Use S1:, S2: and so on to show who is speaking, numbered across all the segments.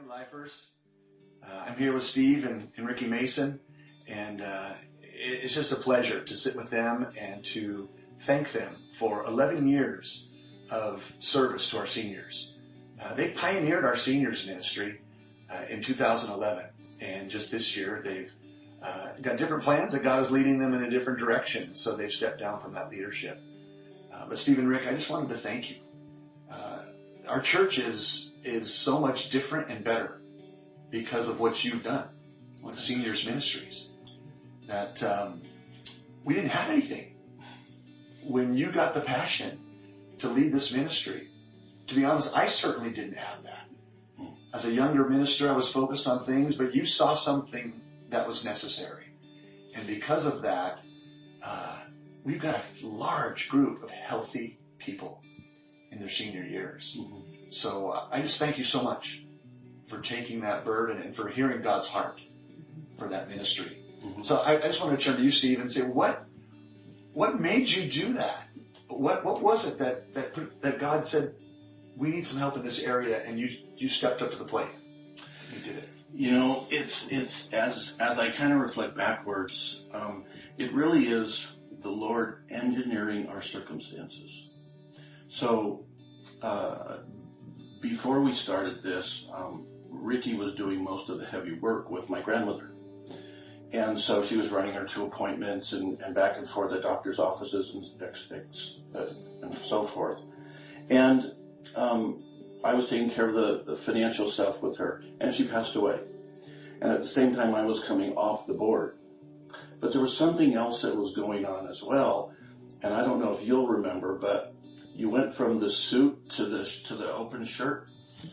S1: morning, Lifers. I'm here with Steve and Ricky Mason, and it's just a pleasure to sit with them and to thank them for 11 years of service to our seniors. They pioneered our seniors ministry in 2011, and just this year they've got different plans that God is leading them in a different direction, so they've stepped down from that leadership. But Steve and Rick, I just wanted to thank you. Our church is so much different and better because of what you've done with Seniors Ministries. That we didn't have anything when you got the passion to lead this ministry. To be honest, I certainly didn't have that. As a younger minister, I was focused on things, but you saw something that was necessary. And because of that, we've got a large group of healthy people in their senior years. Mm-hmm. So I just thank you so much for taking that burden and for hearing God's heart for that ministry. Mm-hmm. So I just want to turn to you, Steve, and say, what made you do that? What was it that God said, we need some help in this area, and you stepped up to the plate? You did it.
S2: You know, it's as I kind of reflect backwards, it really is the Lord engineering our circumstances. So before we started this, Ricky was doing most of the heavy work with my grandmother. And so she was running her to appointments and back and forth at doctor's offices and so forth. And I was taking care of the financial stuff with her, and she passed away. And at the same time, I was coming off the board. But there was something else that was going on as well, and I don't know if you'll remember, but you went from the suit to the open shirt,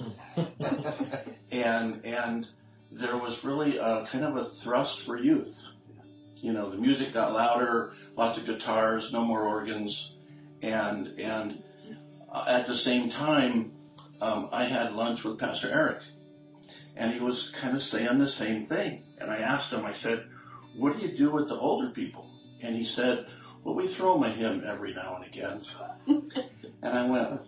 S2: and there was really a kind of a thrust for youth. You know, the music got louder, lots of guitars, no more organs, and at the same time, I had lunch with Pastor Eric, and he was kind of saying the same thing. And I asked him, I said, what do you do with the older people? And he said, well, we throw them a hymn every now and again. And I went,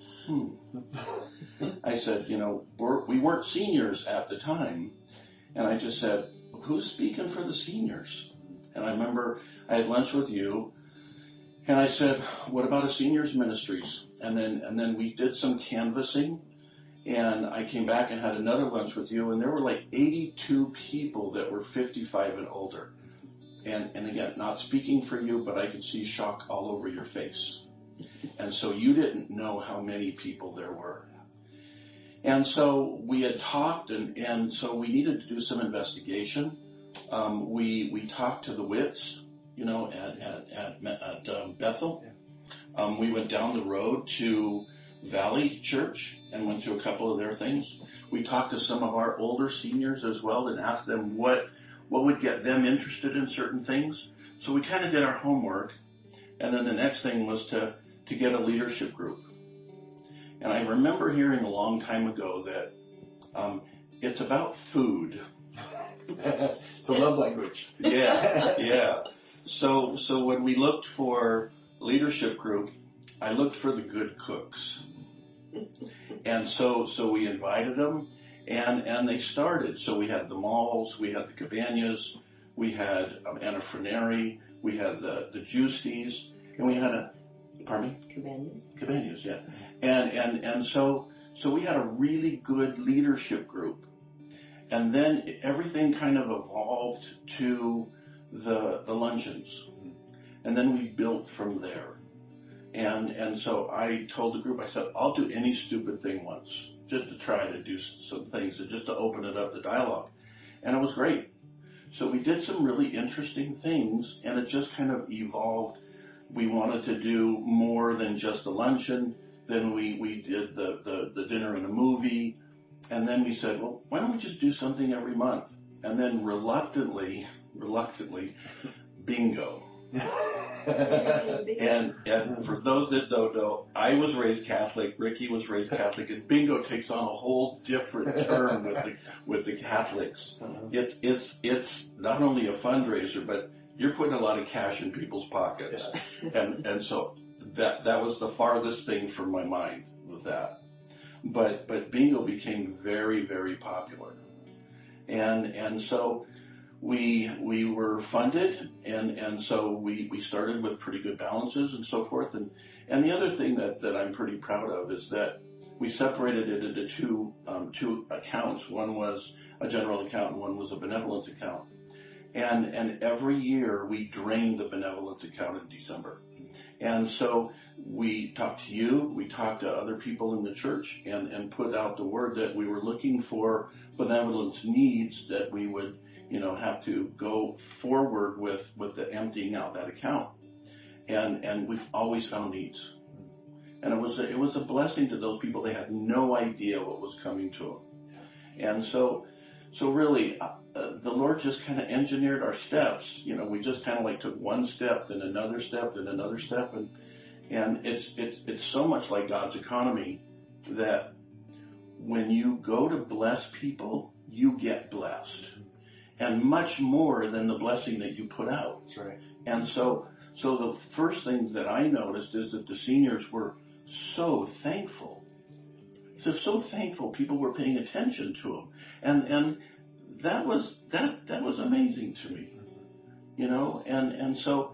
S2: I said, you know, we weren't seniors at the time. And I just said, who's speaking for the seniors? And I remember I had lunch with you, and I said, what about a seniors ministries? And then we did some canvassing, and I came back and had another lunch with you, and there were like 82 people that were 55 and older. And again, not speaking for you, but I could see shock all over your face. And so you didn't know how many people there were. And so we had talked, and so we needed to do some investigation. We talked to the Witts, you know, at Bethel. We went down the road to Valley Church and went through a couple of their things. We talked to some of our older seniors as well and asked them what would get them interested in certain things. So we kind of did our homework, and then the next thing was to get a leadership group. And I remember hearing a long time ago that it's about food.
S1: It's a love language.
S2: Yeah. So when we looked for leadership group, I looked for the good cooks. And so we invited them, and they started. So we had the Malls, we had the Cabanas, we had Anna Frenary, we had the Juicies, and we had pardon me? Cabanas, yeah. And so we had a really good leadership group. And then everything kind of evolved to the luncheons. And then we built from there. And so I told the group, I said, I'll do any stupid thing once, just to try to do some things, and just to open it up, the dialogue. And it was great. So we did some really interesting things, and it just kind of evolved. We wanted to do more than just the luncheon. Then we did the dinner and a movie. And then we said, well, why don't we just do something every month? And then reluctantly, bingo. And for those that don't know, I was raised Catholic, Ricky was raised Catholic, and bingo takes on a whole different term with the Catholics. It's not only a fundraiser, but you're putting a lot of cash in people's pockets. And so that was the farthest thing from my mind with that. but bingo became very, very popular. And so we were funded, and so we started with pretty good balances and so forth. And the other thing that I'm pretty proud of is that we separated it into two accounts. One was a general account and one was a benevolence account. And every year we drained the benevolence account in December. And so we talked to you, we talked to other people in the church, and put out the word that we were looking for benevolence needs that we would, have to go forward with the emptying out that account. And we've always found needs. And it was a blessing to those people. They had no idea what was coming to them. And so really, the Lord just kind of engineered our steps. We just kind of like took one step, then another step, then another step, and it's so much like God's economy that when you go to bless people, you get blessed, and much more than the blessing that you put out.
S1: That's right.
S2: And so the first things that I noticed is that the seniors were so thankful. So thankful people were paying attention to them, and that was amazing to me, and so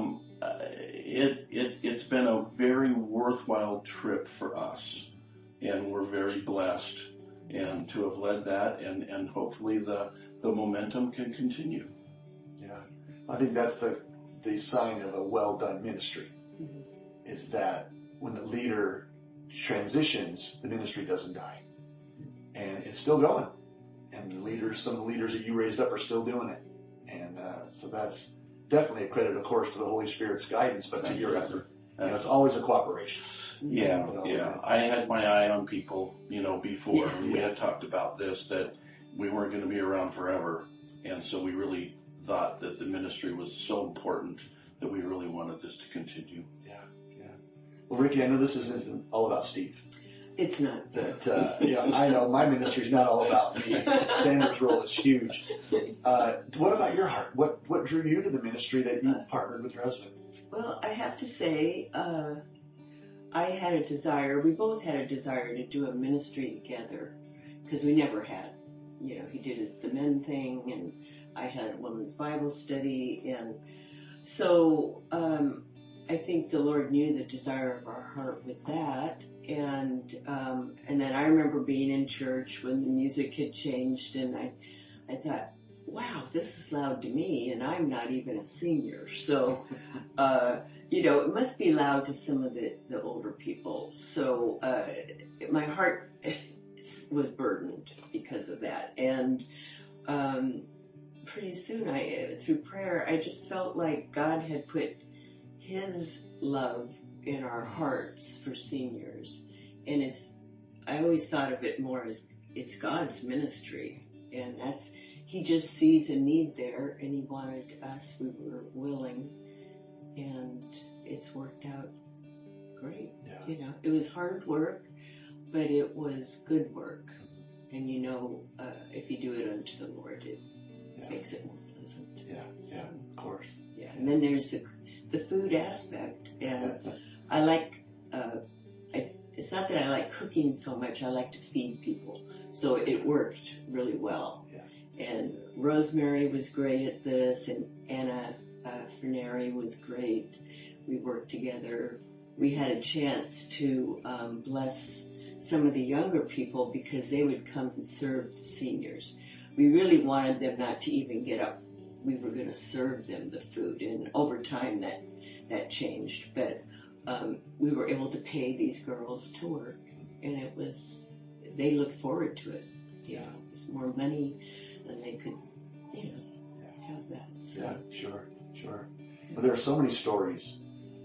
S2: it's been a very worthwhile trip for us, and we're very blessed and to have led that, and hopefully the momentum can continue.
S1: Yeah, I think that's the sign of a well done ministry, is that when the leader transitions, the ministry doesn't die, and it's still going. And some of the leaders that you raised up are still doing it. And so that's definitely a credit, of course, to the Holy Spirit's guidance, but to your effort. It's always a cooperation.
S2: Yeah. I had my eye on people, before. We had talked about this, that we weren't going to be around forever. And so we really thought that the ministry was so important that we really wanted this to continue.
S1: Yeah. Well, Ricky, I know this isn't all about Steve.
S3: It's not.
S1: But, I know my ministry is not all about me. Sandra's role is huge. What about your heart? What drew you to the ministry that you partnered with your husband?
S3: Well, I have to say, I had a desire, we both had a desire to do a ministry together, because we never had. He did the men thing, and I had a women's Bible study, and so I think the Lord knew the desire of our heart with that. And then I remember being in church when the music had changed, and I thought, wow, this is loud to me, and I'm not even a senior. So, it must be loud to some of the older people. So my heart was burdened because of that. And pretty soon, through prayer, I just felt like God had put His love in our hearts for seniors. And I always thought of it more as it's God's ministry, and He just sees a need there, and He wanted us, we were willing, and it's worked out great.
S1: Yeah.
S3: It was hard work, but it was good work. And if you do it unto the Lord, it makes it more pleasant.
S1: Yeah, of course.
S3: Yeah, and then there's the food aspect, and I like, it's not that I like cooking so much, I like to feed people. So it worked really well.
S1: Yeah.
S3: And Rosemary was great at this, and Anna Ferneri was great. We worked together. We had a chance to bless some of the younger people because they would come and serve the seniors. We really wanted them not to even get up. We were going to serve them the food, and over time that changed. But we were able to pay these girls to work, and they looked forward to it. It was more money than they could, have that. So.
S1: Yeah, sure. But there are so many stories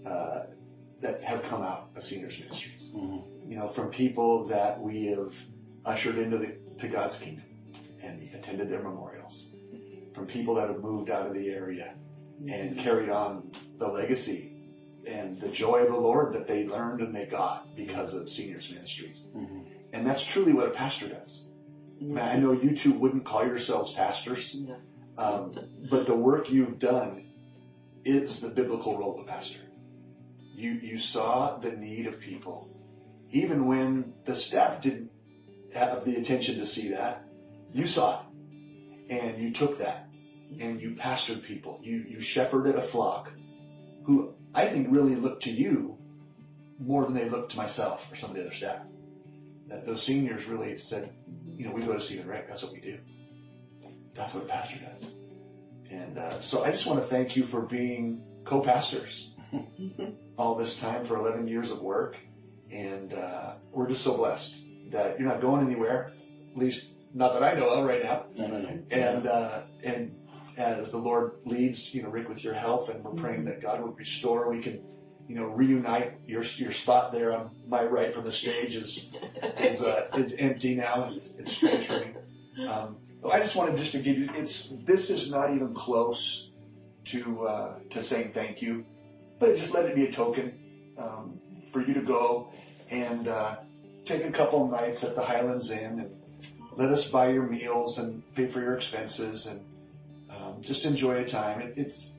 S1: that have come out of seniors ministries.
S2: Mm-hmm.
S1: From people that we have ushered to God's kingdom and attended their memorials, from people that have moved out of the area and carried on the legacy and the joy of the Lord that they learned and they got because of seniors ministries.
S2: Mm-hmm.
S1: And that's truly what a pastor does.
S3: Mm-hmm.
S1: I know you two wouldn't call yourselves pastors, but the work you've done is the biblical role of a pastor. You saw the need of people, even when the staff didn't have the attention to see that, you saw it, and you took that, and you pastored people. You shepherded a flock who I think really looked to you more than they looked to myself or some of the other staff. That those seniors really said, we go to Stephen Rick. That's what we do. That's what a pastor does. And so I just want to thank you for being co-pastors all this time for 11 years of work. And we're just so blessed that you're not going anywhere, at least not that I know of right now.
S2: No.
S1: And as the Lord leads, Rick, with your health, and we're praying that God will restore, we can, reunite your spot there on my right from the stage is empty now. It's strange for me. I just wanted to give you, this is not even close to saying thank you, but just let it be a token for you to go and take a couple of nights at the Highlands Inn and let us buy your meals and pay for your expenses and just enjoy a time. It's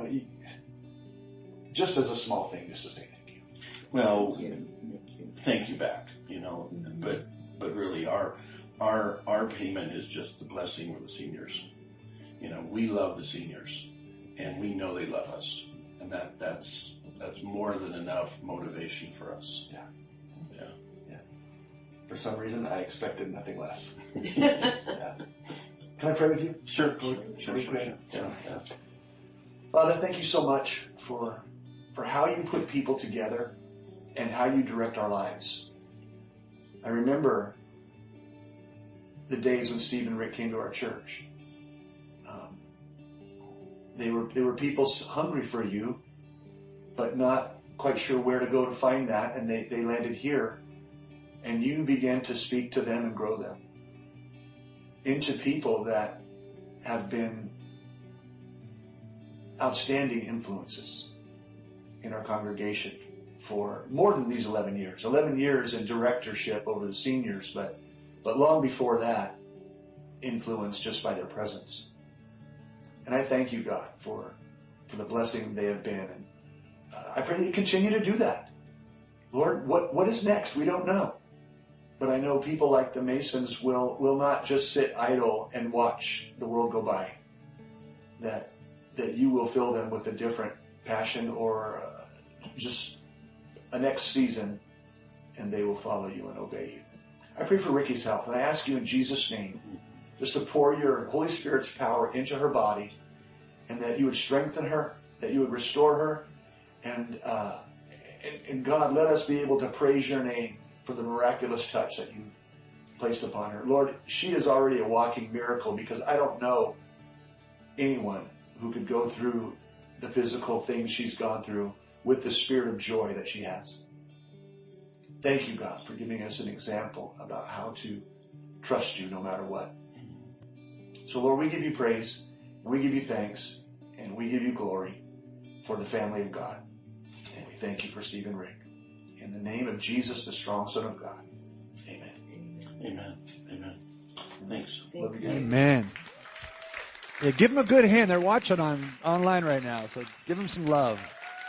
S1: just as a small thing, just to say thank you.
S2: Well, thank you back, but really our payment is just the blessing of the seniors. We love the seniors, and we know they love us, and that's more than enough motivation for us.
S1: Yeah. For some reason, I expected nothing less.
S3: Yeah.
S1: Can I pray with you?
S2: Sure.
S1: Yeah. Father, thank you so much for how you put people together and how you direct our lives. I remember the days when Steve and Rick came to our church. They were people hungry for you, but not quite sure where to go to find that, and they landed here, and you began to speak to them and grow them into people that have been outstanding influences in our congregation for more than these 11 years. 11 years in directorship over the seniors, but long before that, influenced just by their presence. And I thank you, God, for the blessing they have been. And I pray that you continue to do that. Lord, what is next? We don't know. But I know people like the Masons will not just sit idle and watch the world go by. That you will fill them with a different passion or just a next season, and they will follow you and obey you. I pray for Ricky's health, and I ask you in Jesus' name just to pour your Holy Spirit's power into her body, and that you would strengthen her, that you would restore her, and God, let us be able to praise your name for the miraculous touch that you've placed upon her. Lord, she is already a walking miracle, because I don't know anyone who could go through the physical things she's gone through with the spirit of joy that she has. Thank you, God, for giving us an example about how to trust you no matter what. So, Lord, we give you praise, and we give you thanks, and we give you glory for the family of God. And we thank you for Steve and Rick. In the name of Jesus, the strong Son of God. Amen.
S2: Thanks.
S1: Love you guys.
S4: Amen. Yeah, give them a good hand. They're watching online right now, so give them some love.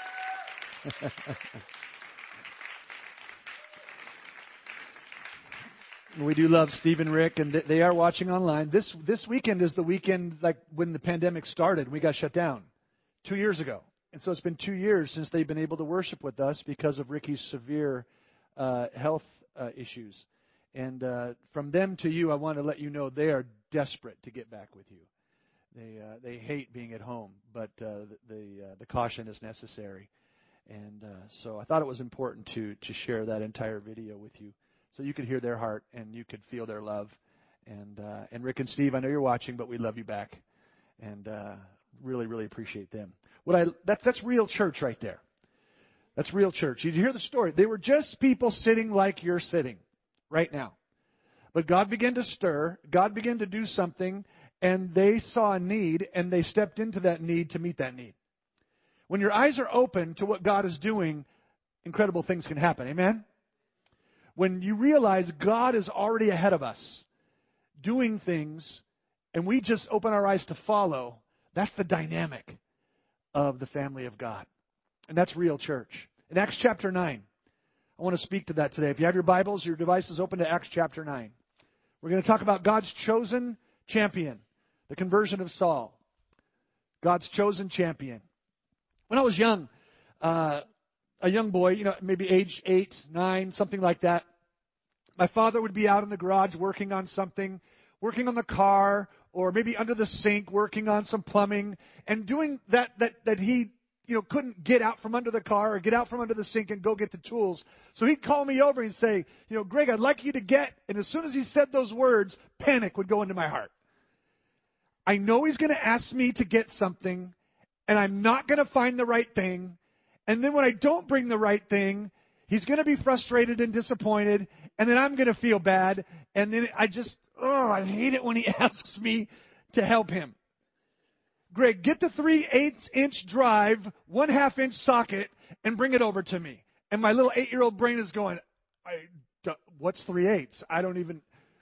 S4: We do love Steve and Rick, and they are watching online. This weekend is the weekend like when the pandemic started. We got shut down 2 years ago. And so it's been 2 years since they've been able to worship with us because of Ricky's severe health issues. And from them to you, I want to let you know they are desperate to get back with you. They hate being at home, but the caution is necessary. And so I thought it was important to share that entire video with you, so you could hear their heart and you could feel their love. And Rick and Steve, I know you're watching, but we love you back, and really, really appreciate them. That's real church right there. That's real church. Did you hear the story? They were just people sitting like you're sitting right now. But God began to stir. God began to do something, and they saw a need, and they stepped into that need to meet that need. When your eyes are open to what God is doing, incredible things can happen. Amen? When you realize God is already ahead of us, doing things, and we just open our eyes to follow, that's the dynamic of the family of God. And that's real church. In Acts chapter 9, I want to speak to that today. If you have your Bibles, your devices, open to Acts chapter 9. We're going to talk about God's chosen champion, the conversion of Saul. God's chosen champion. When I was young, a young boy, maybe age 8, 9, something like that, my father would be out in the garage working on something, working on the car, or maybe under the sink, working on some plumbing, and doing that he, couldn't get out from under the car or get out from under the sink and go get the tools. So he'd call me over and say, Greg, I'd like you to get, and as soon as he said those words, panic would go into my heart. I know he's going to ask me to get something, and I'm not going to find the right thing. And then when I don't bring the right thing, he's going to be frustrated and disappointed, and then I'm going to feel bad. And then I hate it when he asks me to help him. Greg, get the 3/8-inch drive, 1/2-inch socket, and bring it over to me. And my little 8-year-old brain is going, what's 3/8? I don't even,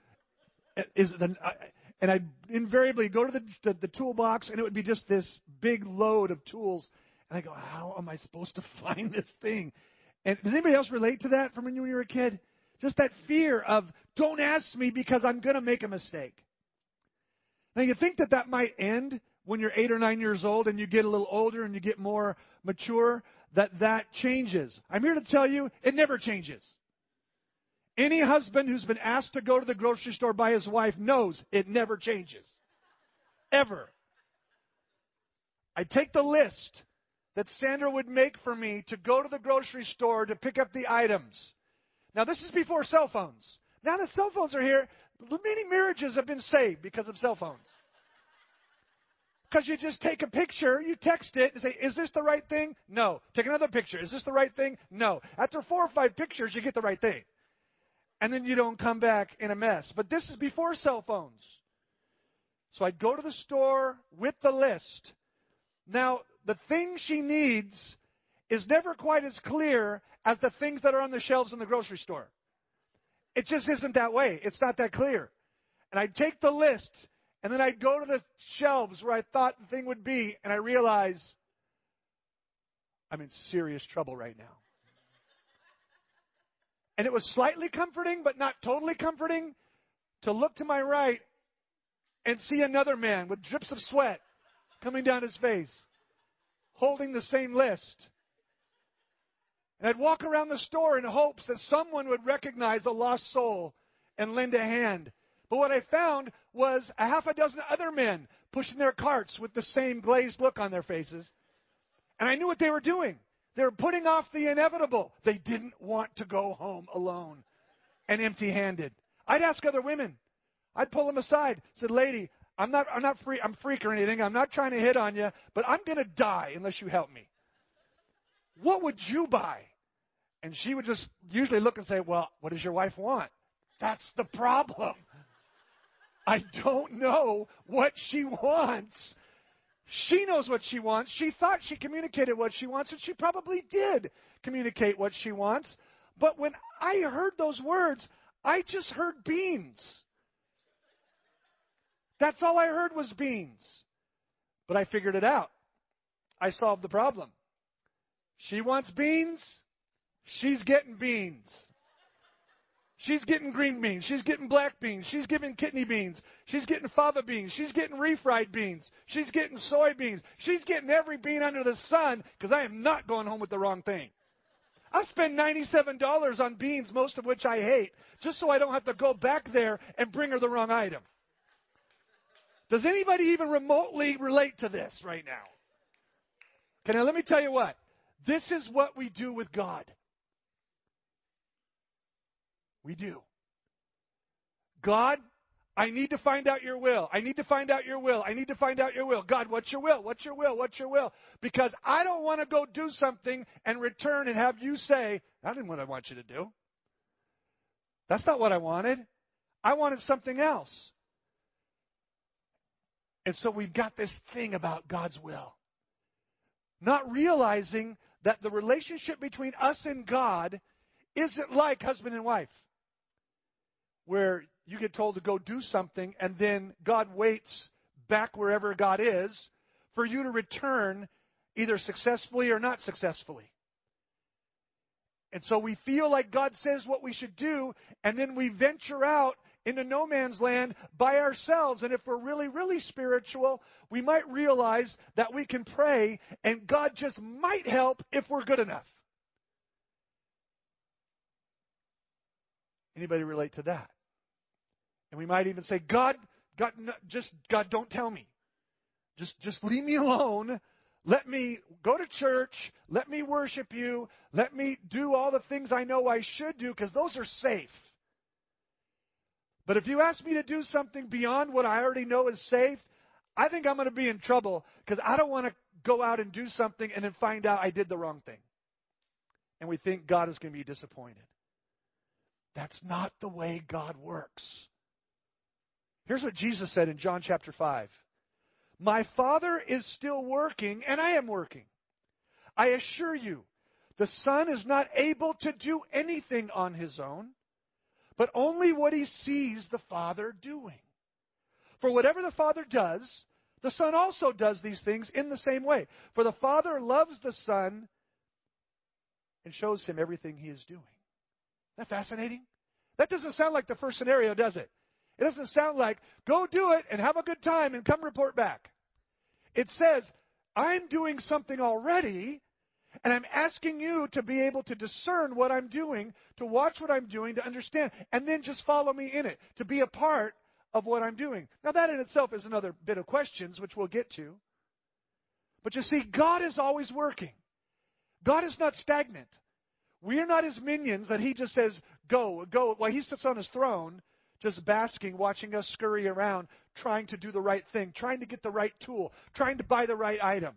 S4: and I'd invariably go to the toolbox, and it would be just this big load of tools. And I go, how am I supposed to find this thing? And does anybody else relate to that from when you were a kid? Just that fear of, don't ask me because I'm going to make a mistake. Now, you think that might end when you're 8 or 9 years old and you get a little older and you get more mature, that changes. I'm here to tell you, it never changes. Any husband who's been asked to go to the grocery store by his wife knows it never changes. Ever. I take the list that Sandra would make for me to go to the grocery store to pick up the items. Now, this is before cell phones. Now that cell phones are here, many marriages have been saved because of cell phones. Because you just take a picture, you text it, and say, is this the right thing? No. Take another picture. Is this the right thing? No. After 4 or 5 pictures, you get the right thing. And then you don't come back in a mess. But this is before cell phones. So I'd go to the store with the list. Now, the thing she needs is never quite as clear as the things that are on the shelves in the grocery store. It just isn't that way. It's not that clear. And I'd take the list, and then I'd go to the shelves where I thought the thing would be, and I realize I'm in serious trouble right now. And it was slightly comforting, but not totally comforting, to look to my right and see another man with drips of sweat coming down his face, holding the same list. And I'd walk around the store in hopes that someone would recognize a lost soul and lend a hand. But what I found was a half a dozen other men pushing their carts with the same glazed look on their faces. And I knew what they were doing. They were putting off the inevitable. They didn't want to go home alone and empty-handed. I'd ask other women. I'd pull them aside. Said, lady, I'm not free. I'm freak or anything. I'm not trying to hit on you, but I'm going to die unless you help me. What would you buy? And she would just usually look and say, well, what does your wife want? That's the problem. I don't know what she wants. She knows what she wants. She thought she communicated what she wants, and she probably did communicate what she wants. But when I heard those words, I just heard beans. That's all I heard was beans. But I figured it out. I solved the problem. She wants beans. She's getting beans. She's getting green beans. She's getting black beans. She's getting kidney beans. She's getting fava beans. She's getting refried beans. She's getting soybeans. She's getting every bean under the sun because I am not going home with the wrong thing. I spend $97 on beans, most of which I hate, just so I don't have to go back there and bring her the wrong item. Does anybody even remotely relate to this right now? Okay, now let me tell you what. This is what we do with God. We do. God, I need to find out your will. I need to find out your will. I need to find out your will. God, what's your will? What's your will? What's your will? Because I don't want to go do something and return and have you say, I didn't what I want you to do. That's not what I wanted. I wanted something else. And so we've got this thing about God's will. Not realizing that the relationship between us and God isn't like husband and wife, where you get told to go do something and then God waits back wherever God is for you to return either successfully or not successfully. And so we feel like God says what we should do, and then we venture out into no man's land by ourselves. And if we're really, really spiritual, we might realize that we can pray, and God just might help if we're good enough. Anybody relate to that? And we might even say, God, don't tell me. Just leave me alone. Let me go to church. Let me worship you. Let me do all the things I know I should do, because those are safe. But if you ask me to do something beyond what I already know is safe, I think I'm going to be in trouble, because I don't want to go out and do something and then find out I did the wrong thing. And we think God is going to be disappointed. That's not the way God works. Here's what Jesus said in John chapter 5. My Father is still working, and I am working. I assure you, the Son is not able to do anything on his own, but only what he sees the Father doing. For whatever the Father does, the Son also does these things in the same way. For the Father loves the Son and shows him everything he is doing. Isn't that fascinating? That doesn't sound like the first scenario, does it? It doesn't sound like, go do it and have a good time and come report back. It says, I'm doing something already, and I'm asking you to be able to discern what I'm doing, to watch what I'm doing, to understand, and then just follow me in it, to be a part of what I'm doing. Now that in itself is another bit of questions, which we'll get to. But you see, God is always working. God is not stagnant. We are not his minions that he just says, go, while he sits on his throne, just basking, watching us scurry around, trying to do the right thing, trying to get the right tool, trying to buy the right item.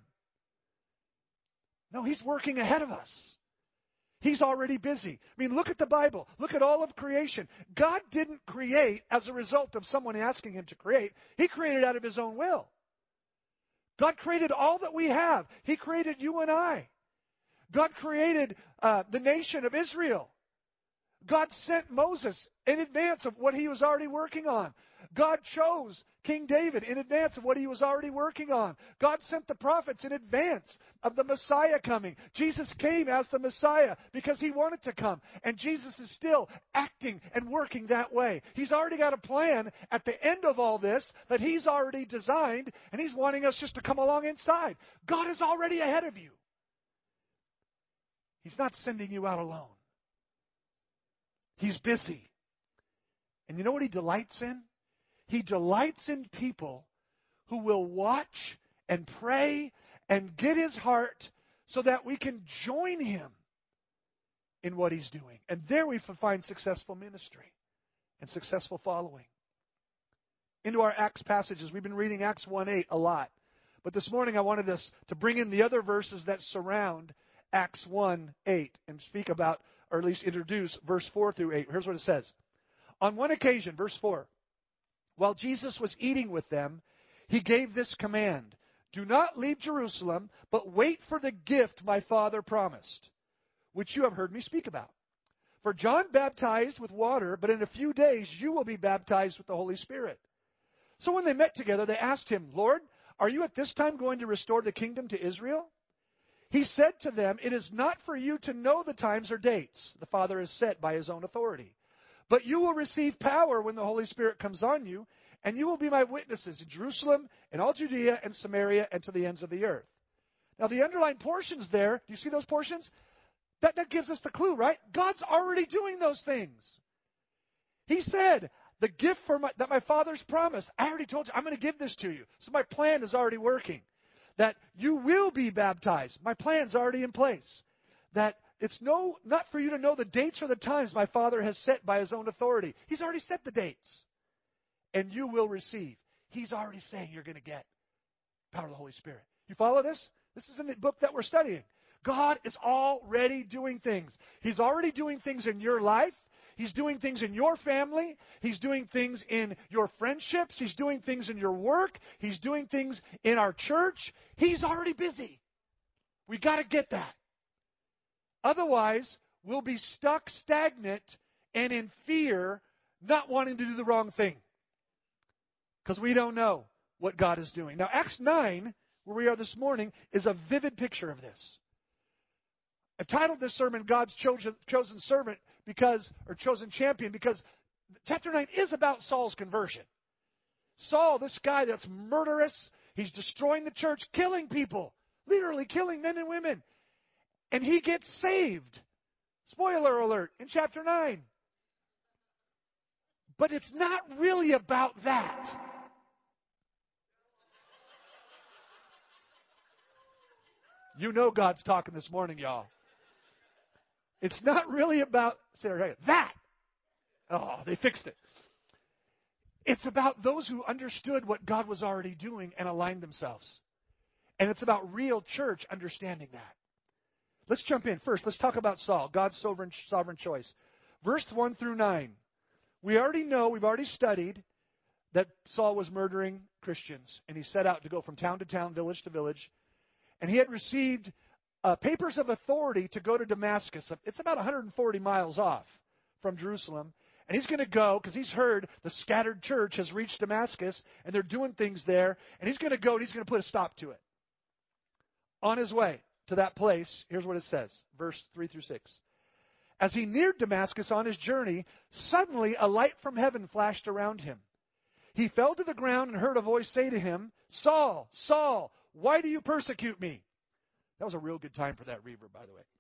S4: No, he's working ahead of us. He's already busy. I mean, look at the Bible. Look at all of creation. God didn't create as a result of someone asking him to create. He created out of his own will. God created all that we have. He created you and I. God created the nation of Israel. God sent Moses in advance of what he was already working on. God chose King David in advance of what he was already working on. God sent the prophets in advance of the Messiah coming. Jesus came as the Messiah because he wanted to come. And Jesus is still acting and working that way. He's already got a plan at the end of all this that he's already designed, and he's wanting us just to come along inside. God is already ahead of you. He's not sending you out alone. He's busy. And you know what he delights in? He delights in people who will watch and pray and get his heart so that we can join him in what he's doing. And there we find successful ministry and successful following. Into our Acts passages. We've been reading Acts 1:8 a lot. But this morning I wanted us to bring in the other verses that surround Acts 1:8 and speak about, or at least introduce, verse 4 through 8. Here's what it says. On one occasion, verse 4, while Jesus was eating with them, he gave this command, do not leave Jerusalem, but wait for the gift my Father promised, which you have heard me speak about. For John baptized with water, but in a few days you will be baptized with the Holy Spirit. So when they met together, they asked him, Lord, are you at this time going to restore the kingdom to Israel? He said to them, it is not for you to know the times or dates the Father has set by his own authority. But you will receive power when the Holy Spirit comes on you, and you will be my witnesses in Jerusalem and all Judea and Samaria and to the ends of the earth. Now the underlined portions there, do you see those portions? That gives us the clue, right? God's already doing those things. He said, the gift that my Father's promised, I already told you, I'm going to give this to you. So my plan is already working. That you will be baptized. My plan's already in place. That it's not for you to know the dates or the times my Father has set by his own authority. He's already set the dates. And you will receive. He's already saying you're going to get power of the Holy Spirit. You follow this? This is in the book that we're studying. God is already doing things. He's already doing things in your life. He's doing things in your family. He's doing things in your friendships. He's doing things in your work. He's doing things in our church. He's already busy. We got to get that. Otherwise, we'll be stuck stagnant and in fear, not wanting to do the wrong thing. Because we don't know what God is doing. Now, Acts 9, where we are this morning, is a vivid picture of this. I've titled this sermon God's chosen servant or chosen champion, because chapter 9 is about Saul's conversion. Saul, this guy that's murderous, he's destroying the church, killing people, literally killing men and women. And he gets saved. Spoiler alert, in chapter 9. But it's not really about that. You know God's talking this morning, y'all. It's not really about that. Oh, they fixed it. It's about those who understood what God was already doing and aligned themselves. And it's about real church understanding that. Let's jump in. First, let's talk about Saul, God's sovereign choice. Verse 1 through 9. We already know, we've already studied that Saul was murdering Christians. And he set out to go from town to town, village to village. And he had received papers of authority to go to Damascus. It's about 140 miles off from Jerusalem. And he's going to go because he's heard the scattered church has reached Damascus and they're doing things there. And he's going to go and he's going to put a stop to it. On his way to that place, here's what it says, verse 3 through 6. As he neared Damascus on his journey, suddenly a light from heaven flashed around him. He fell to the ground and heard a voice say to him, Saul, Saul, why do you persecute me? That was a real good time for that reverb, by the way.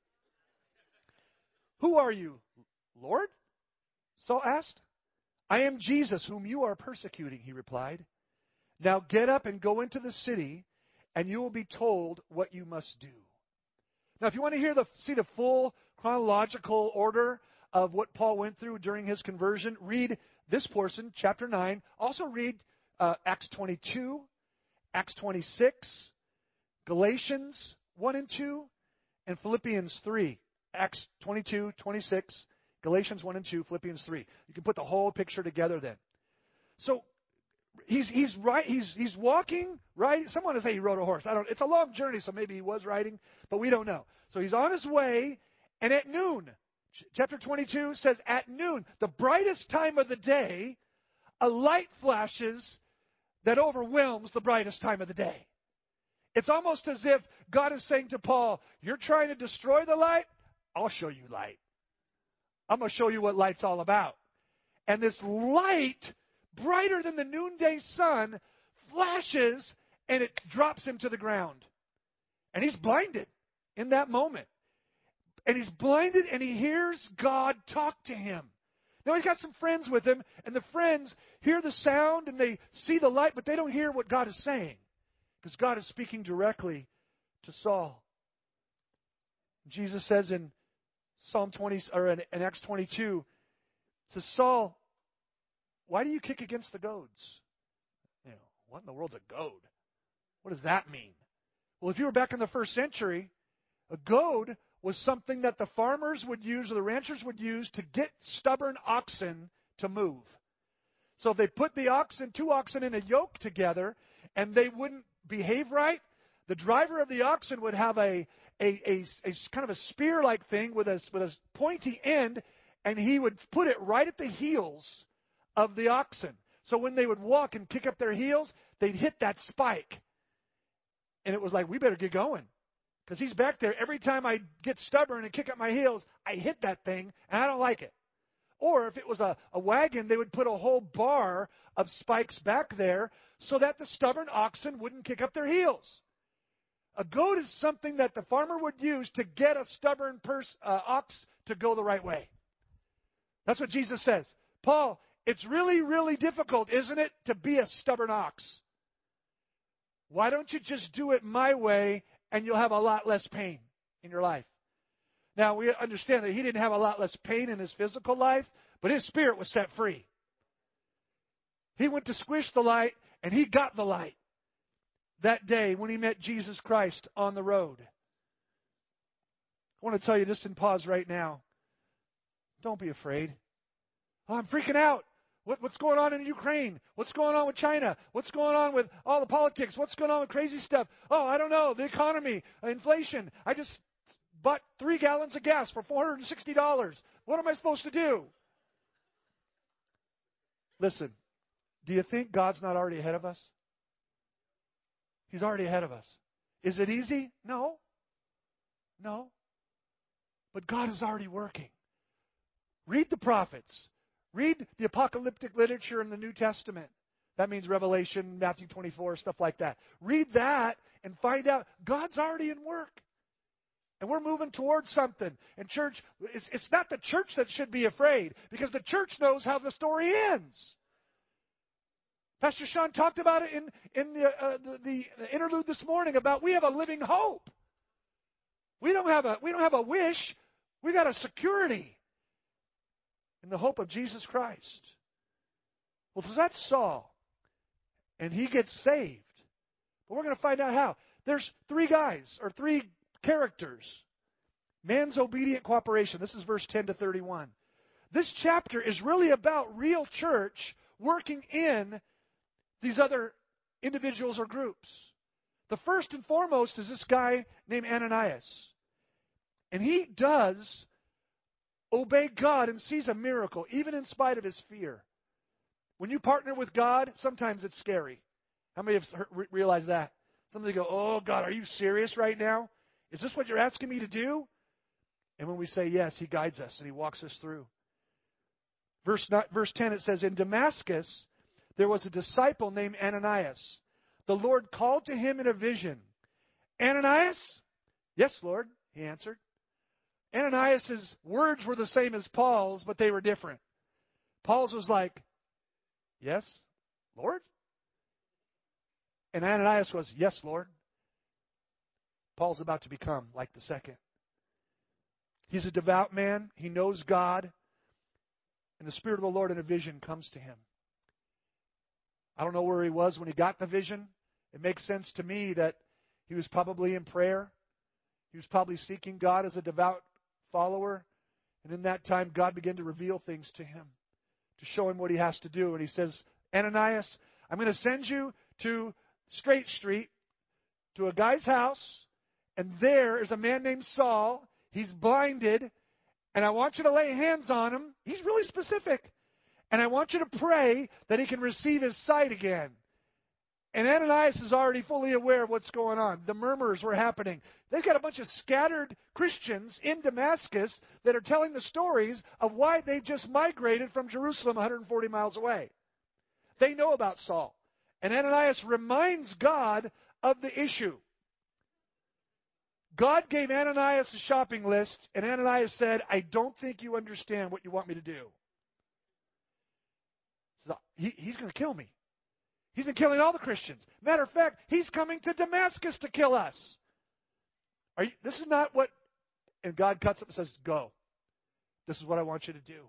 S4: Who are you, Lord? Saul asked. I am Jesus, whom you are persecuting, he replied. Now get up and go into the city, and you will be told what you must do. Now, if you want to see the full chronological order of what Paul went through during his conversion, read this portion, chapter 9. Also read Acts 22, Acts 26, Galatians 1 and 2, and Philippians 3. Acts 22, 26, Galatians 1 and 2, Philippians 3. You can put the whole picture together then. So he's walking, right? Someone will say he rode a horse. It's a long journey, so maybe he was riding, but we don't know. So he's on his way, and at noon, chapter 22 says at noon, the brightest time of the day, a light flashes that overwhelms the brightest time of the day. It's almost as if God is saying to Paul, you're trying to destroy the light? I'll show you light. I'm going to show you what light's all about. And this light, brighter than the noonday sun, flashes and it drops him to the ground. And he's blinded in that moment. And he's blinded and he hears God talk to him. Now he's got some friends with him, and the friends hear the sound and they see the light, but they don't hear what God is saying. Because God is speaking directly to Saul. Jesus says in Psalm 20 or in Acts 22, says, Saul, why do you kick against the goads? What in the world's a goad? What does that mean? Well, if you were back in the first century, a goad was something that the farmers would use or the ranchers would use to get stubborn oxen to move. So if they put two oxen in a yoke together and they wouldn't behave right, the driver of the oxen would have a kind of a spear-like thing with a pointy end, and he would put it right at the heels of the oxen. So when they would walk and kick up their heels, they'd hit that spike. And it was like, we better get going. Because he's back there. Every time I get stubborn and kick up my heels, I hit that thing, and I don't like it. Or if it was a wagon, they would put a whole bar of spikes back there so that the stubborn oxen wouldn't kick up their heels. A goad is something that the farmer would use to get a stubborn ox to go the right way. That's what Jesus says. Paul, it's really, really difficult, isn't it, to be a stubborn ox? Why don't you just do it my way and you'll have a lot less pain in your life? Now, we understand that he didn't have a lot less pain in his physical life, but his spirit was set free. He went to squish the light, and he got the light that day when he met Jesus Christ on the road. I want to tell you this in pause right now. Don't be afraid. Oh, I'm freaking out. What's going on in Ukraine? What's going on with China? What's going on with all the politics? What's going on with crazy stuff? Oh, I don't know. The economy, inflation. I just bought 3 gallons of gas for $460. What am I supposed to do? Listen, do you think God's not already ahead of us? He's already ahead of us. Is it easy? No. No. But God is already working. Read the prophets. Read the apocalyptic literature in the New Testament. That means Revelation, Matthew 24, stuff like that. Read that and find out God's already in work. And we're moving towards something. And church, it's not the church that should be afraid, because the church knows how the story ends. Pastor Sean talked about it in the interlude this morning about we have a living hope. We don't have a wish. We've got a security in the hope of Jesus Christ. Well, so that's Saul. And he gets saved. But we're going to find out how. There's three characters. Man's obedient cooperation. This is verse 10 to 31. This chapter is really about real church working in these other individuals or groups. The first and foremost is this guy named Ananias. And he does obey God and sees a miracle, even in spite of his fear. When you partner with God, sometimes it's scary. How many have realized that? Somebody go, oh, God, are you serious right now? Is this what you're asking me to do? And when we say yes, he guides us and he walks us through. Verse 10, it says, in Damascus, there was a disciple named Ananias. The Lord called to him in a vision. Ananias? Yes, Lord, he answered. Ananias' words were the same as Paul's, but they were different. Paul's was like, yes, Lord? And Ananias was, yes, Lord. Paul's about to become like the second. He's a devout man. He knows God. And the Spirit of the Lord in a vision comes to him. I don't know where he was when he got the vision. It makes sense to me that he was probably in prayer. He was probably seeking God as a devout follower. And in that time, God began to reveal things to him, to show him what he has to do. And he says, Ananias, I'm going to send you to Straight Street, to a guy's house, and there is a man named Saul. He's blinded, and I want you to lay hands on him. He's really specific. And I want you to pray that he can receive his sight again. And Ananias is already fully aware of what's going on. The murmurs were happening. They've got a bunch of scattered Christians in Damascus that are telling the stories of why they've just migrated from Jerusalem 140 miles away. They know about Saul. And Ananias reminds God of the issue. God gave Ananias a shopping list, and Ananias said, I don't think you understand what you want me to do. So he's going to kill me. He's been killing all the Christians. Matter of fact, he's coming to Damascus to kill us. This is not what... And God cuts up and says, go. This is what I want you to do.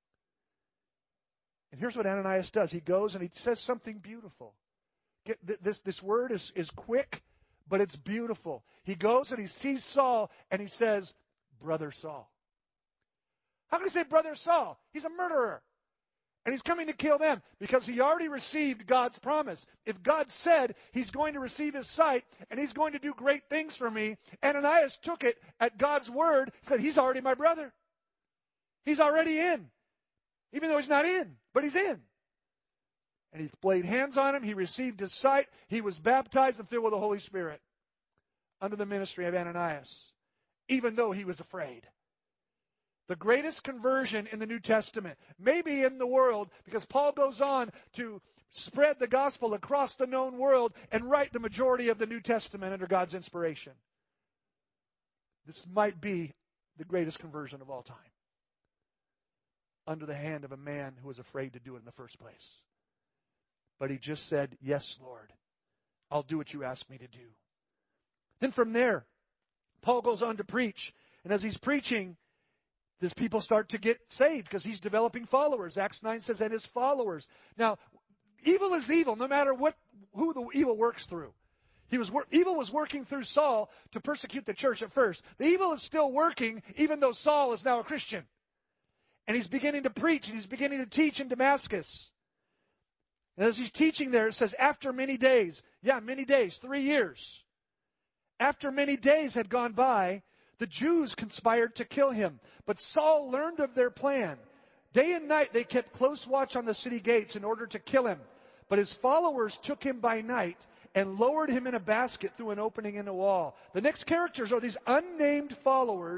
S4: And here's what Ananias does. He goes and he says something beautiful. This word is quick, but it's beautiful. He goes and he sees Saul and he says, Brother Saul. How can he say Brother Saul? He's a murderer. And he's coming to kill them because he already received God's promise. If God said he's going to receive his sight and he's going to do great things for me, Ananias took it at God's word, said he's already my brother. He's already in. Even though he's not in, but he's in. And he laid hands on him. He received his sight. He was baptized and filled with the Holy Spirit under the ministry of Ananias, even though he was afraid. The greatest conversion in the New Testament, maybe in the world, because Paul goes on to spread the gospel across the known world and write the majority of the New Testament under God's inspiration. This might be the greatest conversion of all time, under the hand of a man who was afraid to do it in the first place. But he just said, yes, Lord, I'll do what you ask me to do. Then from there, Paul goes on to preach. And as he's preaching, these people start to get saved because he's developing followers. Acts 9 says, and his followers. Now, evil is evil no matter who the evil works through. Evil was working through Saul to persecute the church at first. The evil is still working even though Saul is now a Christian. And he's beginning to preach and he's beginning to teach in Damascus. And as he's teaching there, it says, after many days, 3 years. After many days had gone by, the Jews conspired to kill him. But Saul learned of their plan. Day and night they kept close watch on the city gates in order to kill him. But his followers took him by night and lowered him in a basket through an opening in the wall. The next characters are these unnamed followers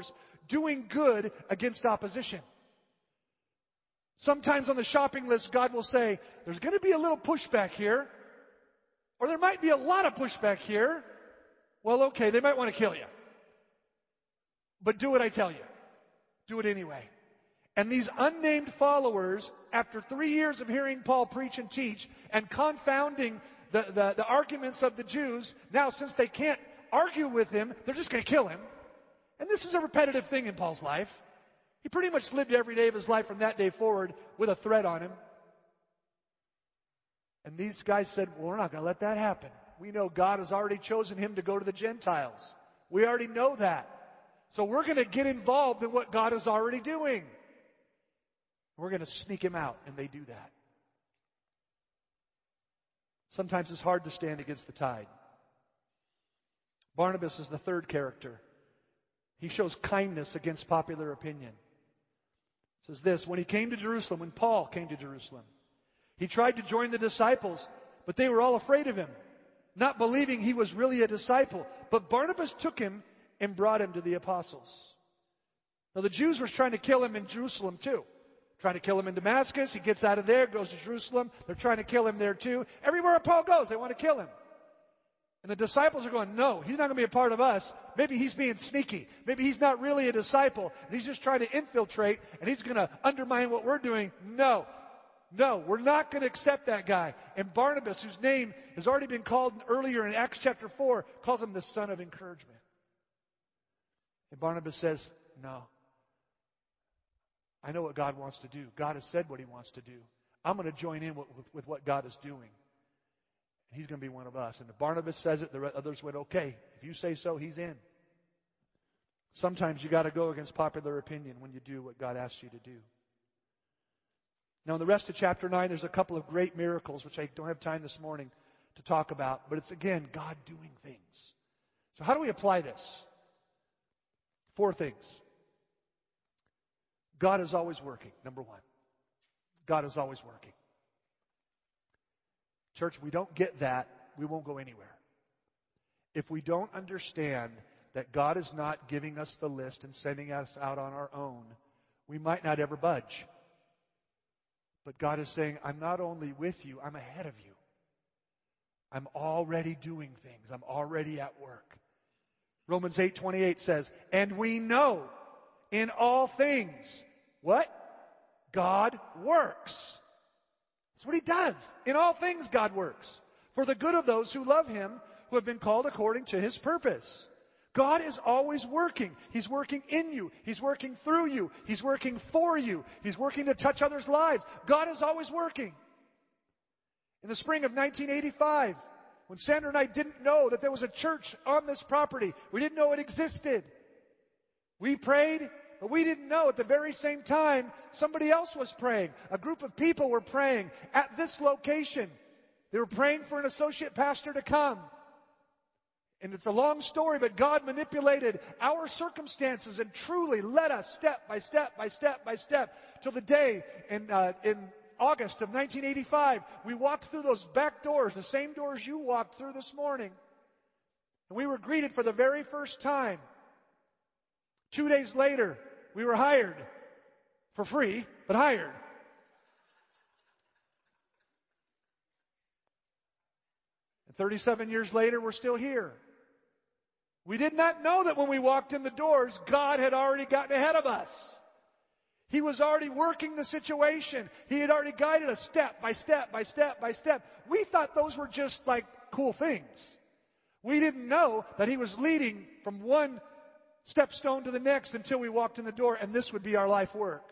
S4: doing good against opposition. Sometimes on the shopping list, God will say, there's going to be a little pushback here, or there might be a lot of pushback here. Well, okay, they might want to kill you. But do what I tell you. Do it anyway. And these unnamed followers, after 3 years of hearing Paul preach and teach and confounding the arguments of the Jews, now since they can't argue with him, they're just going to kill him. And this is a repetitive thing in Paul's life. He pretty much lived every day of his life from that day forward with a threat on him. And these guys said, well, we're not going to let that happen. We know God has already chosen him to go to the Gentiles. We already know that. So we're going to get involved in what God is already doing. We're going to sneak him out, and they do that. Sometimes it's hard to stand against the tide. Barnabas is the third character. He shows kindness against popular opinion. It says this, when Paul came to Jerusalem, he tried to join the disciples, but they were all afraid of him, not believing he was really a disciple. But Barnabas took him and brought him to the apostles. Now the Jews were trying to kill him in Jerusalem too. Trying to kill him in Damascus. He gets out of there, goes to Jerusalem. They're trying to kill him there too. Everywhere Paul goes, they want to kill him. And the disciples are going, no, he's not going to be a part of us. Maybe he's being sneaky. Maybe he's not really a disciple. And he's just trying to infiltrate and he's going to undermine what we're doing. No, we're not going to accept that guy. And Barnabas, whose name has already been called earlier in Acts chapter 4, calls him the son of encouragement. And Barnabas says, no. I know what God wants to do. God has said what he wants to do. I'm going to join in with what God is doing. And he's going to be one of us. And if Barnabas says it, the others went, okay, if you say so, he's in. Sometimes you got to go against popular opinion when you do what God asks you to do. Now in the rest of chapter 9, there's a couple of great miracles, which I don't have time this morning to talk about. But it's again, God doing things. So how do we apply this? 4 things. God is always working, number 1. God is always working. Church, we don't get that, we won't go anywhere. If we don't understand that God is not giving us the list and sending us out on our own, we might not ever budge. But God is saying, I'm not only with you, I'm ahead of you. I'm already doing things. I'm already at work. Romans 8:28 says, and we know in all things, what? God works. That's what he does. In all things, God works. For the good of those who love him, who have been called according to his purpose. God is always working. He's working in you. He's working through you. He's working for you. He's working to touch others' lives. God is always working. In the spring of 1985, when Sandra and I didn't know that there was a church on this property, we didn't know it existed. We prayed, but we didn't know at the very same time somebody else was praying. A group of people were praying at this location. They were praying for an associate pastor to come. And it's a long story, but God manipulated our circumstances and truly led us step by step by step by step till the day in August of 1985, we walked through those back doors, the same doors you walked through this morning. And we were greeted for the very first time. 2 days later, we were hired. For free, but hired. And 37 years later, we're still here. We did not know that when we walked in the doors, God had already gotten ahead of us. He was already working the situation. He had already guided us step by step by step by step. We thought those were just like cool things. We didn't know that he was leading from one stepstone to the next until we walked in the door, and this would be our life work.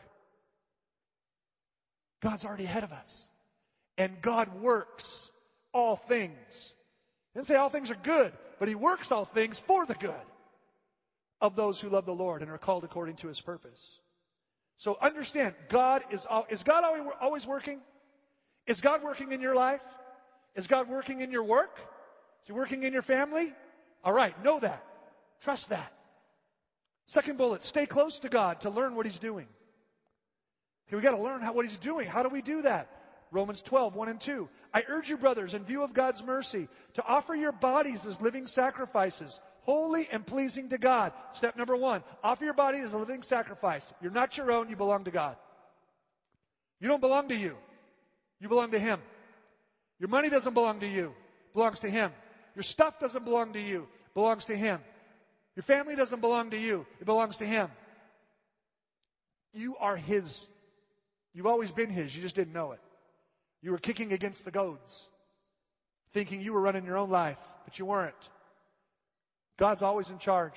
S4: God's already ahead of us. And God works all things. He didn't say all things are good, but he works all things for the good of those who love the Lord and are called according to his purpose. So understand, is God always working? Is God working in your life? Is God working in your work? Is he working in your family? All right, know that. Trust that. Second bullet, stay close to God to learn what he's doing. Okay, we got to learn what he's doing. How do we do that? Romans 12:1 and 2. I urge you, brothers, in view of God's mercy, to offer your bodies as living sacrifices, holy and pleasing to God. Step number 1, offer your body as a living sacrifice. You're not your own, you belong to God. You don't belong to you. You belong to Him. Your money doesn't belong to you. It belongs to Him. Your stuff doesn't belong to you. It belongs to Him. Your family doesn't belong to you. It belongs to Him. You are His. You've always been His. You just didn't know it. You were kicking against the goads, thinking you were running your own life, but you weren't. God's always in charge.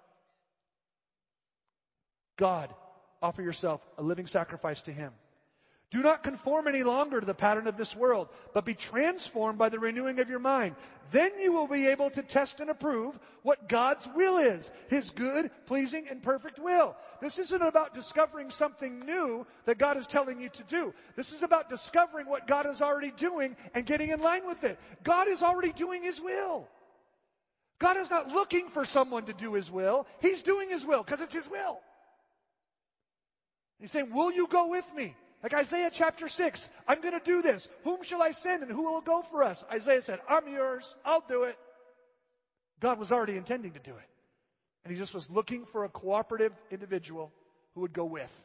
S4: God, offer yourself a living sacrifice to Him. Do not conform any longer to the pattern of this world, but be transformed by the renewing of your mind. Then you will be able to test and approve what God's will is, His good, pleasing, and perfect will. This isn't about discovering something new that God is telling you to do. This is about discovering what God is already doing and getting in line with it. God is already doing His will. God is not looking for someone to do His will. He's doing His will because it's His will. He's saying, will you go with me? Like Isaiah chapter 6, I'm going to do this. Whom shall I send and who will go for us? Isaiah said, I'm yours. I'll do it. God was already intending to do it. And He just was looking for a cooperative individual who would go with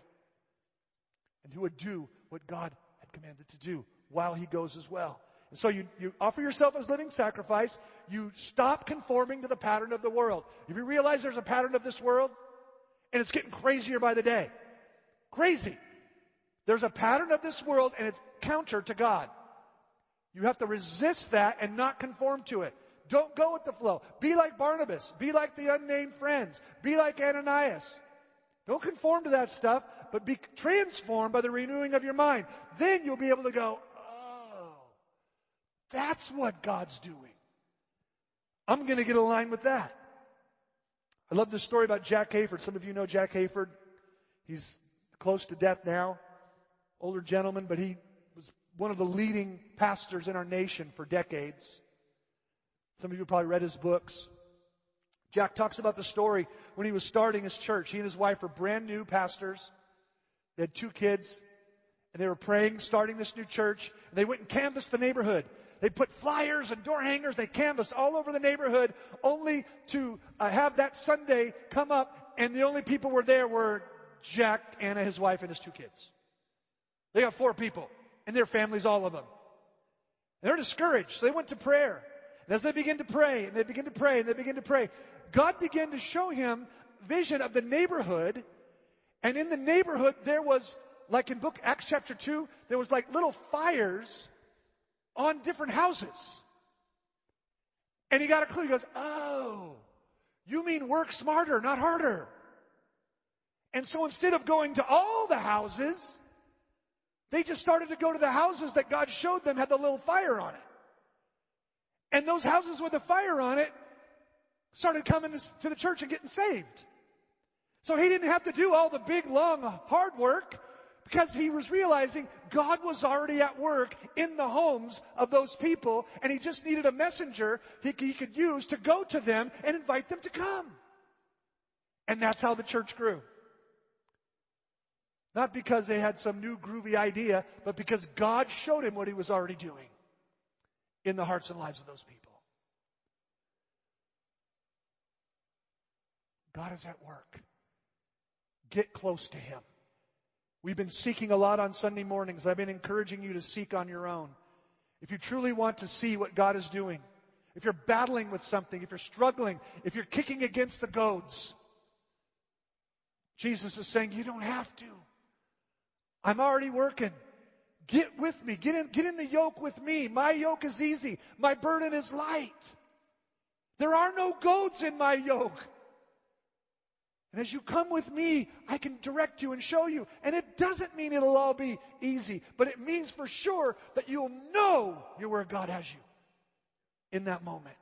S4: and who would do what God had commanded to do while He goes as well. And so you offer yourself as living sacrifice. You stop conforming to the pattern of the world. If you realize there's a pattern of this world, and it's getting crazier by the day. Crazy. There's a pattern of this world, and it's counter to God. You have to resist that and not conform to it. Don't go with the flow. Be like Barnabas. Be like the unnamed friends. Be like Ananias. Don't conform to that stuff, but be transformed by the renewing of your mind. Then you'll be able to go, oh, that's what God's doing. I'm going to get aligned with that. I love this story about Jack Hayford. Some of you know Jack Hayford. He's close to death now. Older gentleman, but he was one of the leading pastors in our nation for decades. Some of you probably read his books. Jack talks about the story when he was starting his church. He and his wife were brand new pastors. They had 2 kids, and they were praying, starting this new church. And they went and canvassed the neighborhood. They put flyers and door hangers. They canvassed all over the neighborhood, only to have that Sunday come up, and the only people were there were Jack, Anna, his wife, and his 2 kids. They got 4 people, and their families, all of them. And they're discouraged, so they went to prayer. And as they began to pray, and they began to pray, and they began to pray, God began to show him vision of the neighborhood. And in the neighborhood, there was, like in book Acts chapter 2, there was like little fires on different houses. And he got a clue. He goes, oh, you mean work smarter, not harder. And so instead of going to all the houses, they just started to go to the houses that God showed them had the little fire on it. And those houses with the fire on it started coming to the church and getting saved. So he didn't have to do all the big, long, hard work because he was realizing God was already at work in the homes of those people, and he just needed a messenger he could use to go to them and invite them to come. And that's how the church grew. Not because they had some new groovy idea, but because God showed him what he was already doing in the hearts and lives of those people. God is at work. Get close to him. We've been seeking a lot on Sunday mornings. I've been encouraging you to seek on your own. If you truly want to see what God is doing, if you're battling with something, if you're struggling, if you're kicking against the goads, Jesus is saying, you don't have to. I'm already working. Get with me. Get in the yoke with me. My yoke is easy. My burden is light. There are no goads in my yoke. And as you come with me, I can direct you and show you. And it doesn't mean it'll all be easy, but it means for sure that you'll know you're where God has you in that moment.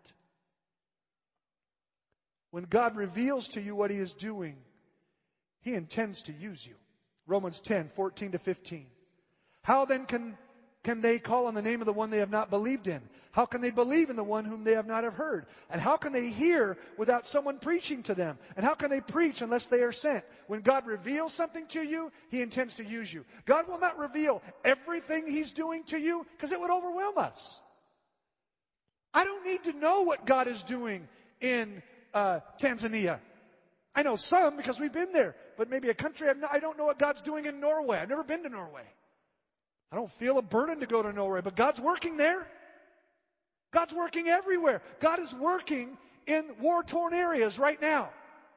S4: When God reveals to you what he is doing, he intends to use you. Romans 10:14-15. How then can they call on the name of the one they have not believed in? How can they believe in the one whom they have not heard? And how can they hear without someone preaching to them? And how can they preach unless they are sent? When God reveals something to you, he intends to use you. God will not reveal everything he's doing to you because it would overwhelm us. I don't need to know what God is doing in Tanzania? I know some because we've been there, but maybe a country I don't know what God's doing in Norway. I've never been to Norway. I don't feel a burden to go to Norway, but God's working there. God's working everywhere. God is working in war-torn areas right now.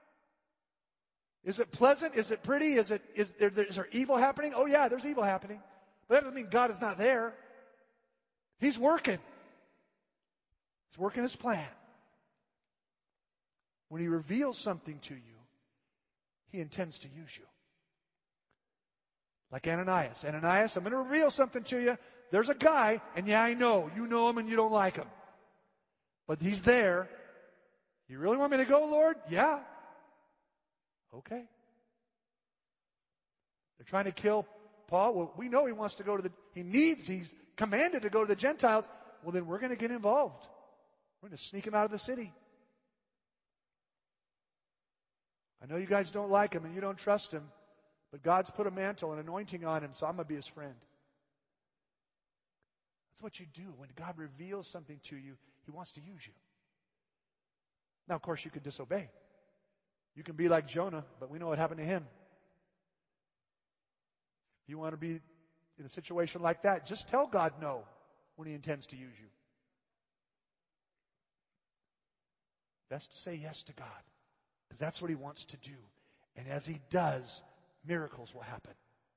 S4: Is it pleasant? Is it pretty? Is there evil happening? Oh yeah, there's evil happening. But that doesn't mean God is not there. He's working. He's working His plan. When He reveals something to you, He intends to use you. Like Ananias. Ananias, I'm going to reveal something to you. There's a guy, and yeah, I know. You know him and you don't like him. But he's there. You really want me to go, Lord? Yeah. Okay. They're trying to kill Paul. Well, we know he wants to go to he's commanded to go to the Gentiles. Well, then we're going to get involved. We're going to sneak him out of the city. I know you guys don't like him and you don't trust him, but God's put a mantle and anointing on him, so I'm going to be his friend. That's what you do. When God reveals something to you, He wants to use you. Now, of course, you can disobey. You can be like Jonah, but we know what happened to him. If you want to be in a situation like that, just tell God no when He intends to use you. Best to say yes to God, because that's what He wants to do. And as He does, miracles will happen.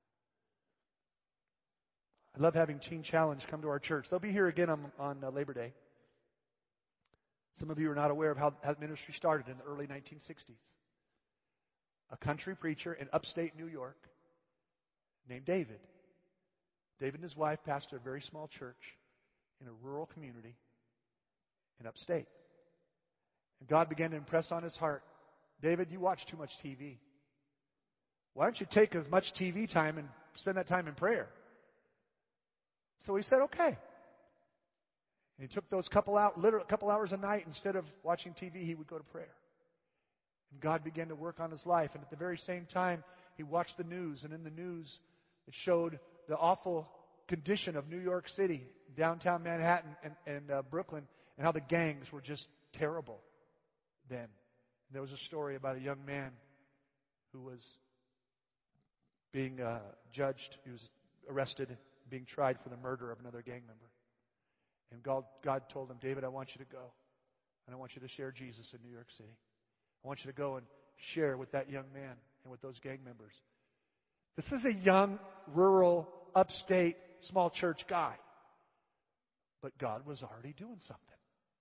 S4: I love having Teen Challenge come to our church. They'll be here again on Labor Day. Some of you are not aware of how ministry started in the early 1960s. A country preacher in upstate New York named David. David and his wife pastored a very small church in a rural community in upstate. And God began to impress on his heart, David, you watch too much TV. Why don't you take as much TV time and spend that time in prayer? So he said, okay. And he took those couple hours a night. Instead of watching TV, he would go to prayer. And God began to work on his life. And at the very same time, he watched the news. And in the news, it showed the awful condition of New York City, downtown Manhattan and Brooklyn, and how the gangs were just terrible then. And there was a story about a young man who was being judged. He was arrested, being tried for the murder of another gang member. And God told him, David, I want you to go. And I want you to share Jesus in New York City. I want you to go and share with that young man and with those gang members. This is a young, rural, upstate, small church guy. But God was already doing something.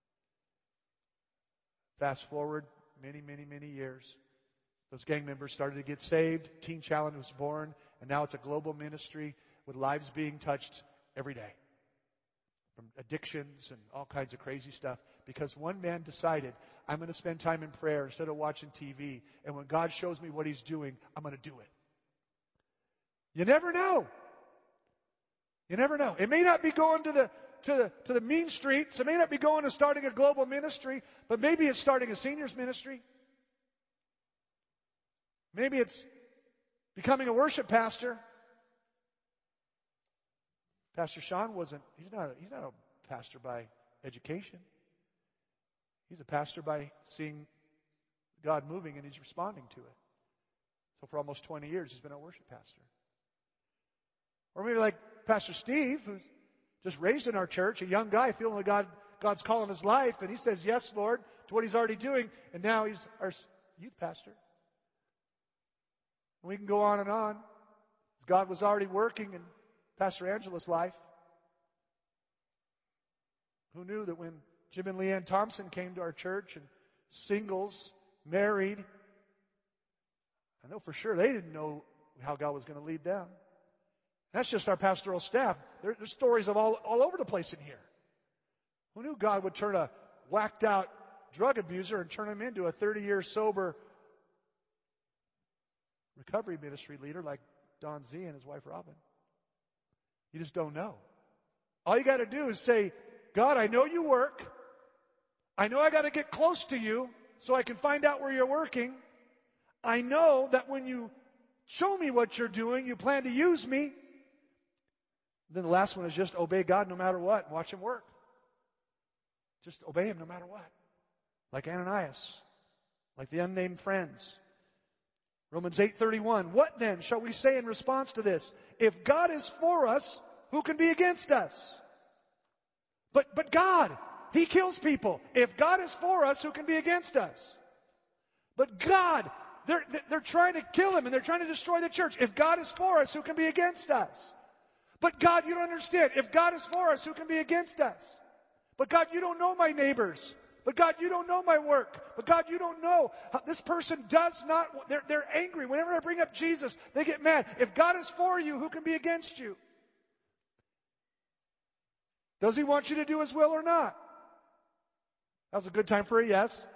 S4: Fast forward many, many, many years. Those gang members started to get saved. Teen Challenge was born. And now it's a global ministry with lives being touched every day. From addictions and all kinds of crazy stuff. Because one man decided, I'm going to spend time in prayer instead of watching TV. And when God shows me what He's doing, I'm going to do it. You never know. You never know. It may not be going to the mean streets. It may not be going to starting a global ministry. But maybe it's starting a seniors ministry. Maybe it's becoming a worship pastor. Pastor Sean he's not a pastor by education. He's a pastor by seeing God moving and he's responding to it. So for almost 20 years, he's been a worship pastor. Or maybe like Pastor Steve, who's just raised in our church, a young guy feeling that God's calling his life, and he says, yes, Lord, to what he's already doing, and now he's our youth pastor. And we can go on and on. God was already working in Pastor Angela's life. Who knew that when Jim and Leanne Thompson came to our church and singles, married, I know for sure they didn't know how God was going to lead them. That's just our pastoral staff. There's stories of all over the place in here. Who knew God would turn a whacked out drug abuser and turn him into a 30-year sober recovery ministry leader like Don Z and his wife Robin? You just don't know. All you got to do is say, God, I know you work. I know I got to get close to you so I can find out where you're working. I know that when you show me what you're doing, you plan to use me. Then the last one is just obey God no matter what and watch Him work. Just obey Him no matter what. Like Ananias. like the unnamed friends. Romans 8:31. What then shall we say in response to this? If God is for us, who can be against us? But God, He kills people. If God is for us, who can be against us? But God, they're trying to kill Him and they're trying to destroy the church. If God is for us, who can be against us? But God, you don't understand. If God is for us, who can be against us? But God, you don't know my neighbors. But God, you don't know my work. But God, you don't know. This person does not, they're angry. Whenever I bring up Jesus, they get mad. If God is for you, who can be against you? Does He want you to do His will or not? That was a good time for a yes.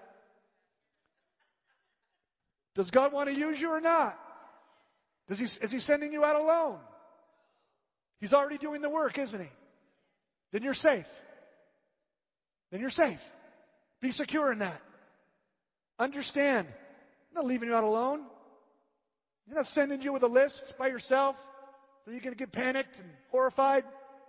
S4: Does God want to use you or not? Is He sending you out alone? He's already doing the work, isn't He? Then you're safe. Then you're safe. Be secure in that. Understand. I'm not leaving you out alone. He's not sending you with a list by yourself so you can get panicked and horrified.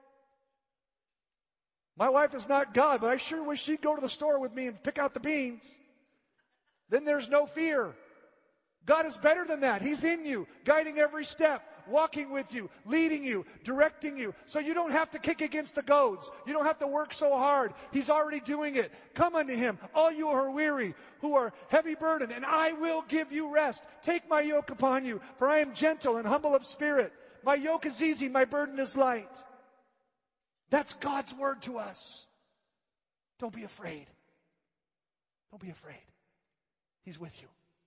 S4: My wife is not God, but I sure wish she'd go to the store with me and pick out the beans. Then there's no fear. God is better than that. He's in you, guiding every step, walking with you, leading you, directing you. So you don't have to kick against the goads. You don't have to work so hard. He's already doing it. Come unto Him, all you who are weary, who are heavy burdened, and I will give you rest. Take my yoke upon you, for I am gentle and humble of spirit. My yoke is easy, my burden is light. That's God's word to us. Don't be afraid. Don't be afraid. He's with you.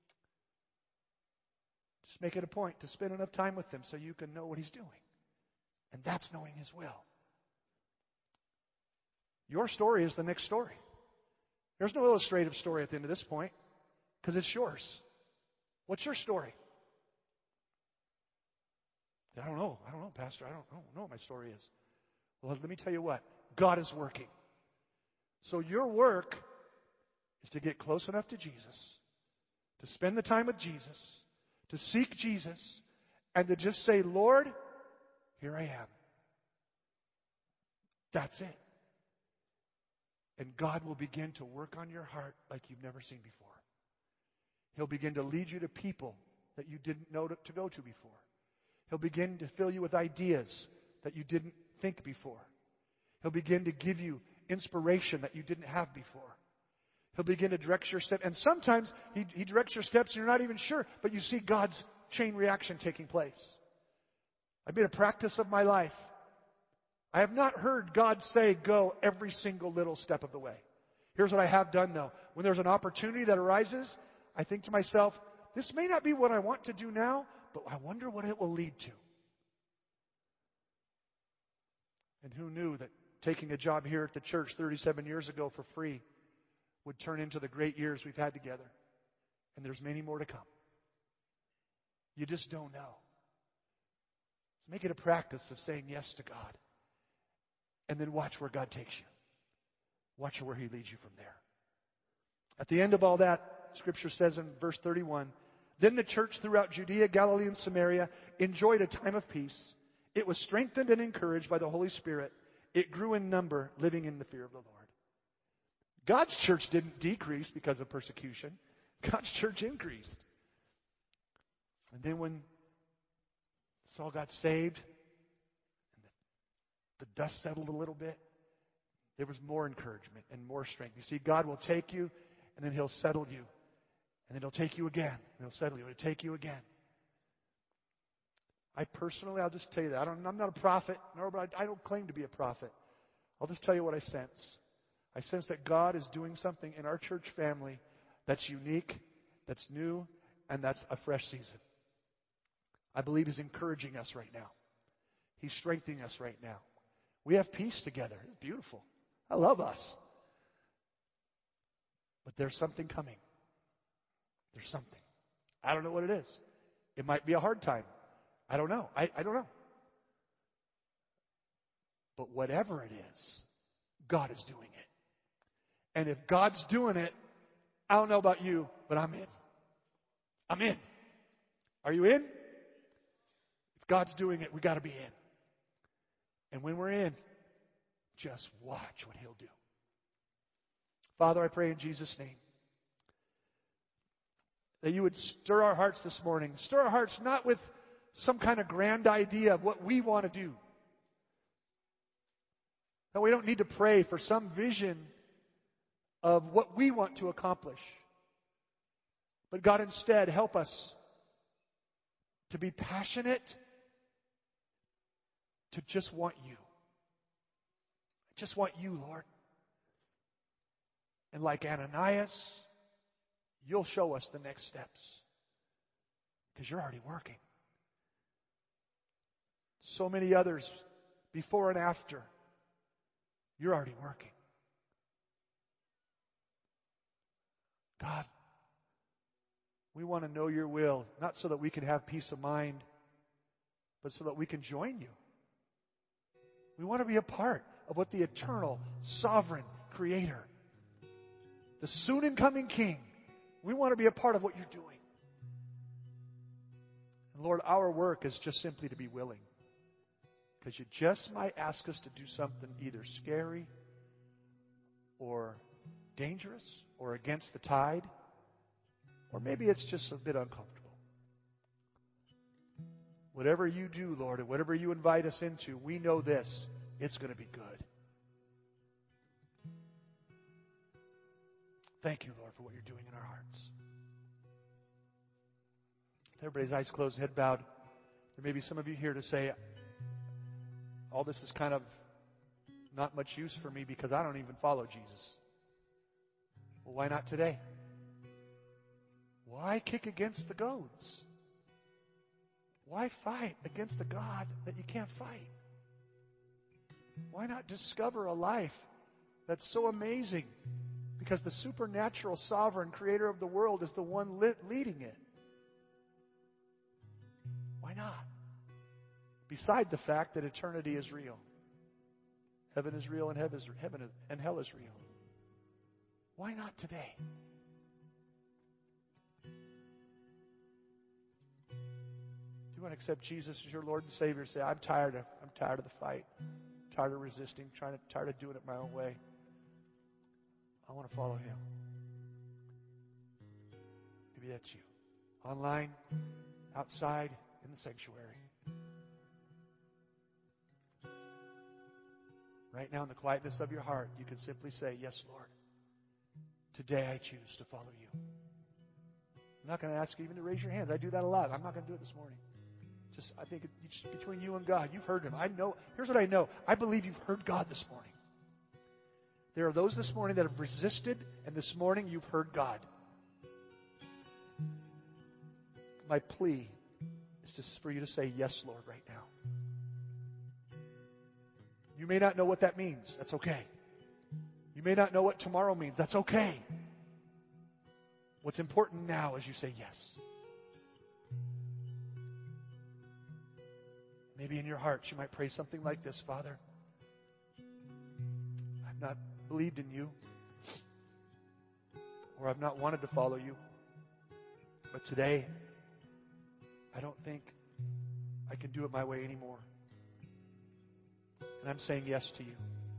S4: Just make it a point to spend enough time with Him so you can know what He's doing. And that's knowing His will. Your story is the next story. There's no illustrative story at the end of this point because it's yours. What's your story? I don't know, Pastor. I don't know what my story is. Well, let me tell you what. God is working. So your work is to get close enough to Jesus, to spend the time with Jesus, to seek Jesus, and to just say, Lord, here I am. That's it. And God will begin to work on your heart like you've never seen before. He'll begin to lead you to people that you didn't know to go to before. He'll begin to fill you with ideas that you didn't think before. He'll begin to give you inspiration that you didn't have before. He'll begin to direct your steps. And sometimes He directs your steps and you're not even sure, but you see God's chain reaction taking place. I've made a practice of my life. I have not heard God say go every single little step of the way. Here's what I have done though. When there's an opportunity that arises, I think to myself, this may not be what I want to do now, but I wonder what it will lead to. And who knew that taking a job here at the church 37 years ago for free would turn into the great years we've had together. And there's many more to come. You just don't know. So make it a practice of saying yes to God. And then watch where God takes you. Watch where He leads you from there. At the end of all that, Scripture says in verse 31, then the church throughout Judea, Galilee, and Samaria enjoyed a time of peace. It was strengthened and encouraged by the Holy Spirit. It grew in number, living in the fear of the Lord. God's church didn't decrease because of persecution. God's church increased. And then when Saul got saved, and the dust settled a little bit, there was more encouragement and more strength. You see, God will take you, and then He'll settle you. And then He'll take you again, and He'll settle you, and He'll take you again. I'll just tell you that. I'm not a prophet, but I don't claim to be a prophet. I'll just tell you what I sense. I sense that God is doing something in our church family that's unique, that's new, and that's a fresh season. I believe He's encouraging us right now. He's strengthening us right now. We have peace together. It's beautiful. I love us. But there's something coming. There's something. I don't know what it is. It might be a hard time. I don't know. I don't know. But whatever it is, God is doing it. And if God's doing it, I don't know about you, but I'm in. I'm in. Are you in? If God's doing it, we got to be in. And when we're in, just watch what He'll do. Father, I pray in Jesus' name that you would stir our hearts this morning. Stir our hearts not with some kind of grand idea of what we want to do. That we don't need to pray for some vision of what we want to accomplish. But God, instead, help us to be passionate, to just want you. I just want you, Lord. And like Ananias, you'll show us the next steps. Because you're already working. So many others, before and after, you're already working. God, we want to know your will, not so that we can have peace of mind, but so that we can join you. We want to be a part of what the eternal, sovereign Creator, the soon and coming King, we want to be a part of what you're doing. And Lord, our work is just simply to be willing. Because you just might ask us to do something either scary or dangerous or against the tide, or maybe it's just a bit uncomfortable. Whatever you do, Lord, and whatever you invite us into, we know this, it's going to be good. Thank you, Lord, for what you're doing in our hearts. With everybody's eyes closed, head bowed, there may be some of you here to say, all this is kind of not much use for me because I don't even follow Jesus. Well, why not today? Why kick against the goads? Why fight against a God that you can't fight? Why not discover a life that's so amazing? Because the supernatural, sovereign Creator of the world is the one leading it. Why not? Beside the fact that eternity is real. Heaven is real and hell is real. Why not today? Do you want to accept Jesus as your Lord and Savior? Say, I'm tired of the fight. I'm tired of resisting, tired of doing it my own way. I want to follow Him. Maybe that's you. Online, outside, in the sanctuary. Right now, in the quietness of your heart, you can simply say, yes, Lord. Today I choose to follow you. I'm not going to ask you even to raise your hands. I do that a lot. I'm not going to do it this morning. I think it's just between you and God. You've heard Him. I know. Here's what I know. I believe you've heard God this morning. There are those this morning that have resisted, and this morning you've heard God. My plea is just for you to say, yes, Lord, right now. You may not know what that means. That's okay. You may not know what tomorrow means. That's okay. What's important now is you say yes. Maybe in your heart you might pray something like this, Father, I've not believed in you, or I've not wanted to follow you, but today I don't think I can do it my way anymore. And I'm saying yes to you.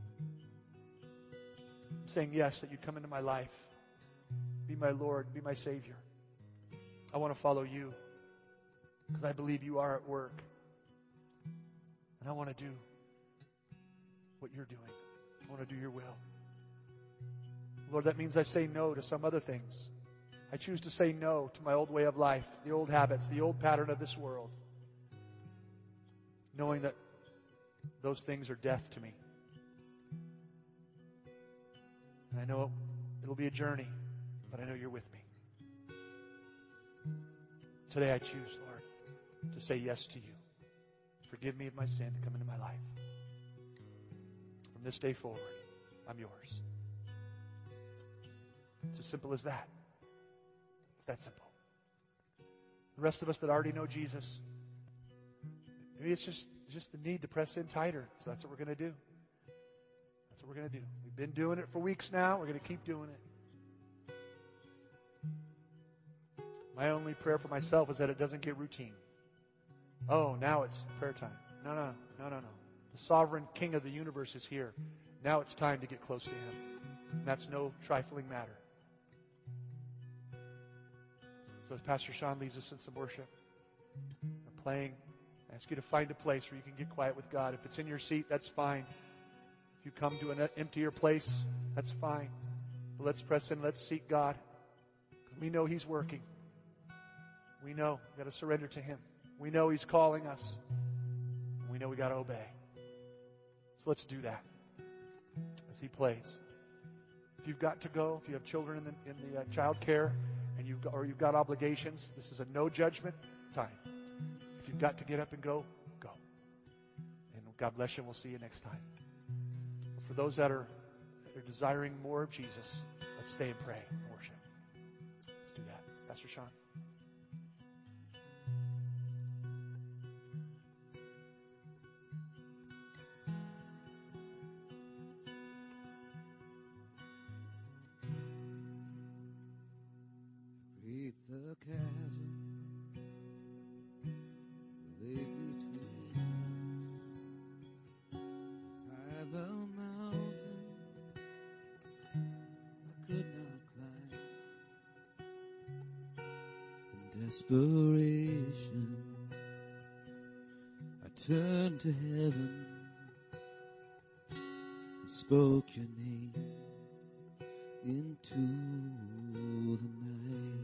S4: I'm saying yes, that you'd come into my life, be my Lord, be my Savior. I want to follow you because I believe you are at work. And I want to do what you're doing. I want to do your will. Lord, that means I say no to some other things. I choose to say no to my old way of life, the old habits, the old pattern of this world, knowing that those things are death to me. And I know it'll be a journey, but I know you're with me. Today I choose, Lord, to say yes to you. Forgive me of my sin to come into my life. From this day forward, I'm yours. It's as simple as that. It's that simple. The rest of us that already know Jesus, maybe it's just the need to press in tighter. So that's what we're going to do. That's what we're going to do. We've been doing it for weeks now. We're going to keep doing it. My only prayer for myself is that it doesn't get routine. Oh, now it's prayer time. No. The sovereign King of the universe is here. Now it's time to get close to Him. And that's no trifling matter. So as Pastor Sean leads us in some worship, we're playing. I ask you to find a place where you can get quiet with God. If it's in your seat, that's fine. If you come to an emptier place, that's fine. But let's press in. Let's seek God. We know He's working. We know we've got to surrender to Him. We know He's calling us. We know we got to obey. So let's do that as He plays. If you've got to go, if you have children in the child care, and you've got obligations, this is a no judgment time. If you've got to get up and go, go. And God bless you. We'll see you next time. But for those that are desiring more of Jesus, let's stay and pray and worship. Let's do that. Pastor Sean.
S5: The chasm lay between us. High the mountain I could not climb. In desperation, I turned to heaven and spoke your name into the night.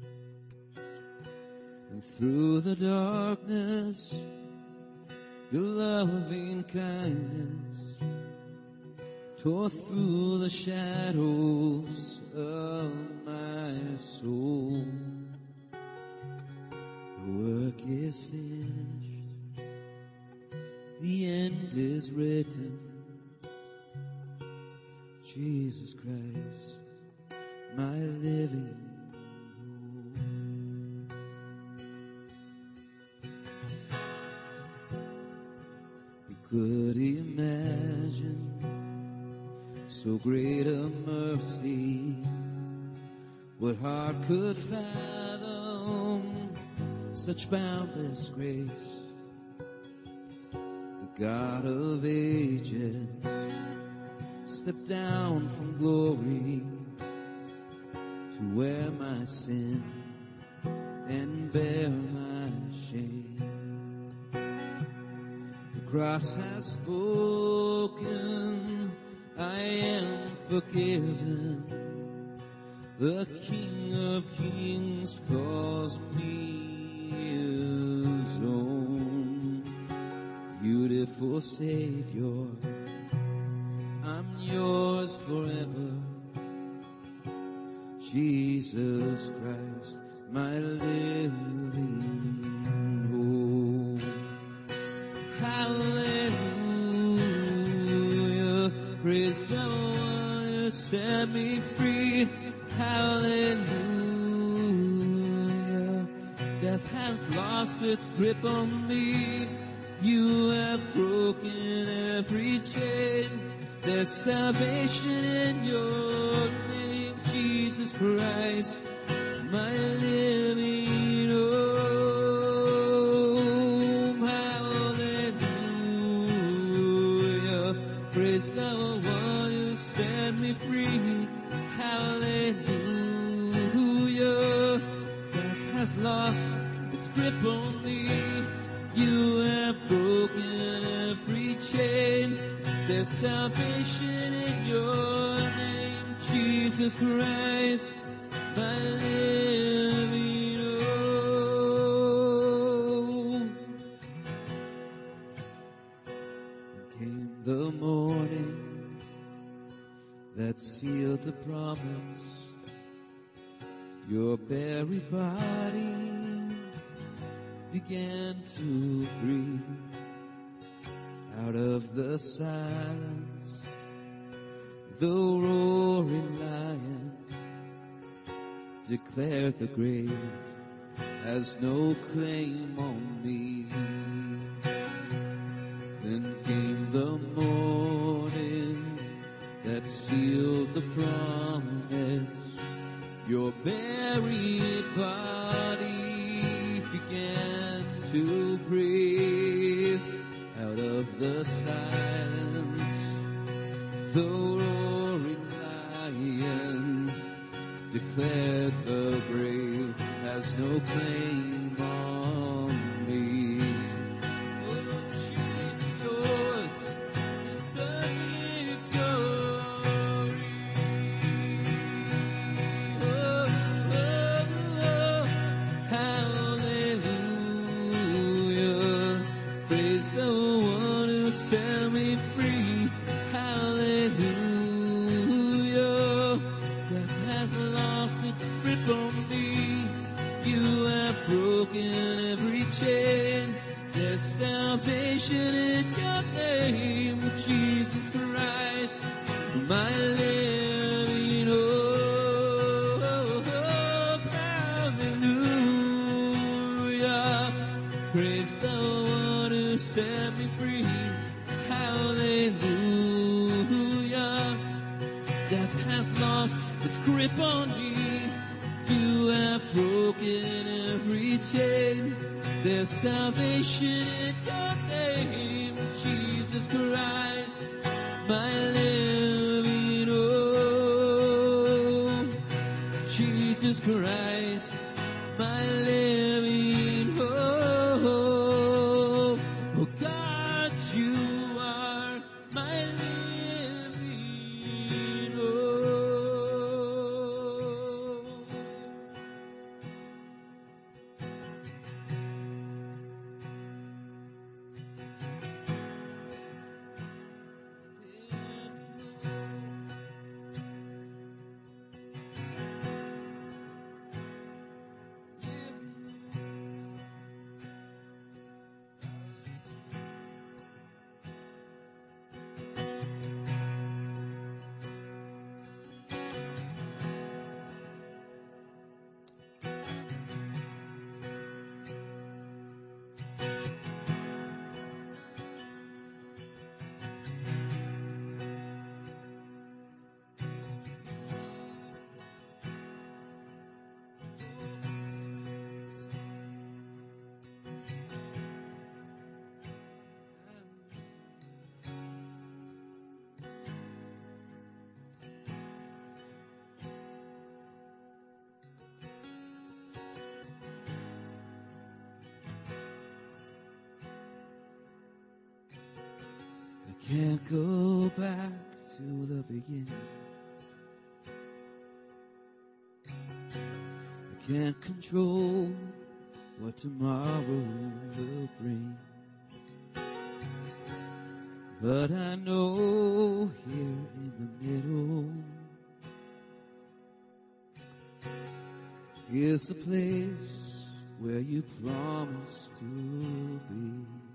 S5: And through the darkness, your loving kindness tore through the shadows of my soul. The work is finished, the end is written. Jesus Christ, my living could imagine so great a mercy. What heart could fathom such boundless grace? The God of ages stepped down from glory to wear my sin and bear my shame. Cross has spoken, I am forgiven. The King of Kings calls me His own. Beautiful Savior, I'm yours forever. Jesus Christ, my living hope. Hallelujah, praise the one who set me free. Hallelujah, death has lost its grip on me. You have broken every chain. There's salvation in your name, Jesus Christ, my living hope. Praise the one who set me free. Hallelujah. Death has lost its grip on me. You have broken every chain. There's salvation in your name, Jesus Christ, my living hope. Came the morning that sealed the promise. Your buried body began to breathe. Out of the silence, the roaring lion declared the grave has no claim on me. Then came the morning that sealed the promise. Your buried body began to breathe. Out of the silence, the roaring lion declared the grave has no claim on me. Oh, Jesus, yours is the victory. Oh, hallelujah. Praise the one who set me free. Hallelujah. Death has lost its grip on me. You have broken every chain. There's salvation in your name, Jesus Christ, my living hope. Hallelujah. Praise the one who set me free. Hallelujah. Death has lost its grip on me. You have broken every chain. There's salvation in your name, Jesus Christ, my living hope. Jesus Christ, my living hope. Oh God, you are my living hope. I can't go back to the beginning. I can't control what tomorrow will bring. But I know here in the middle is the place where you promised to be.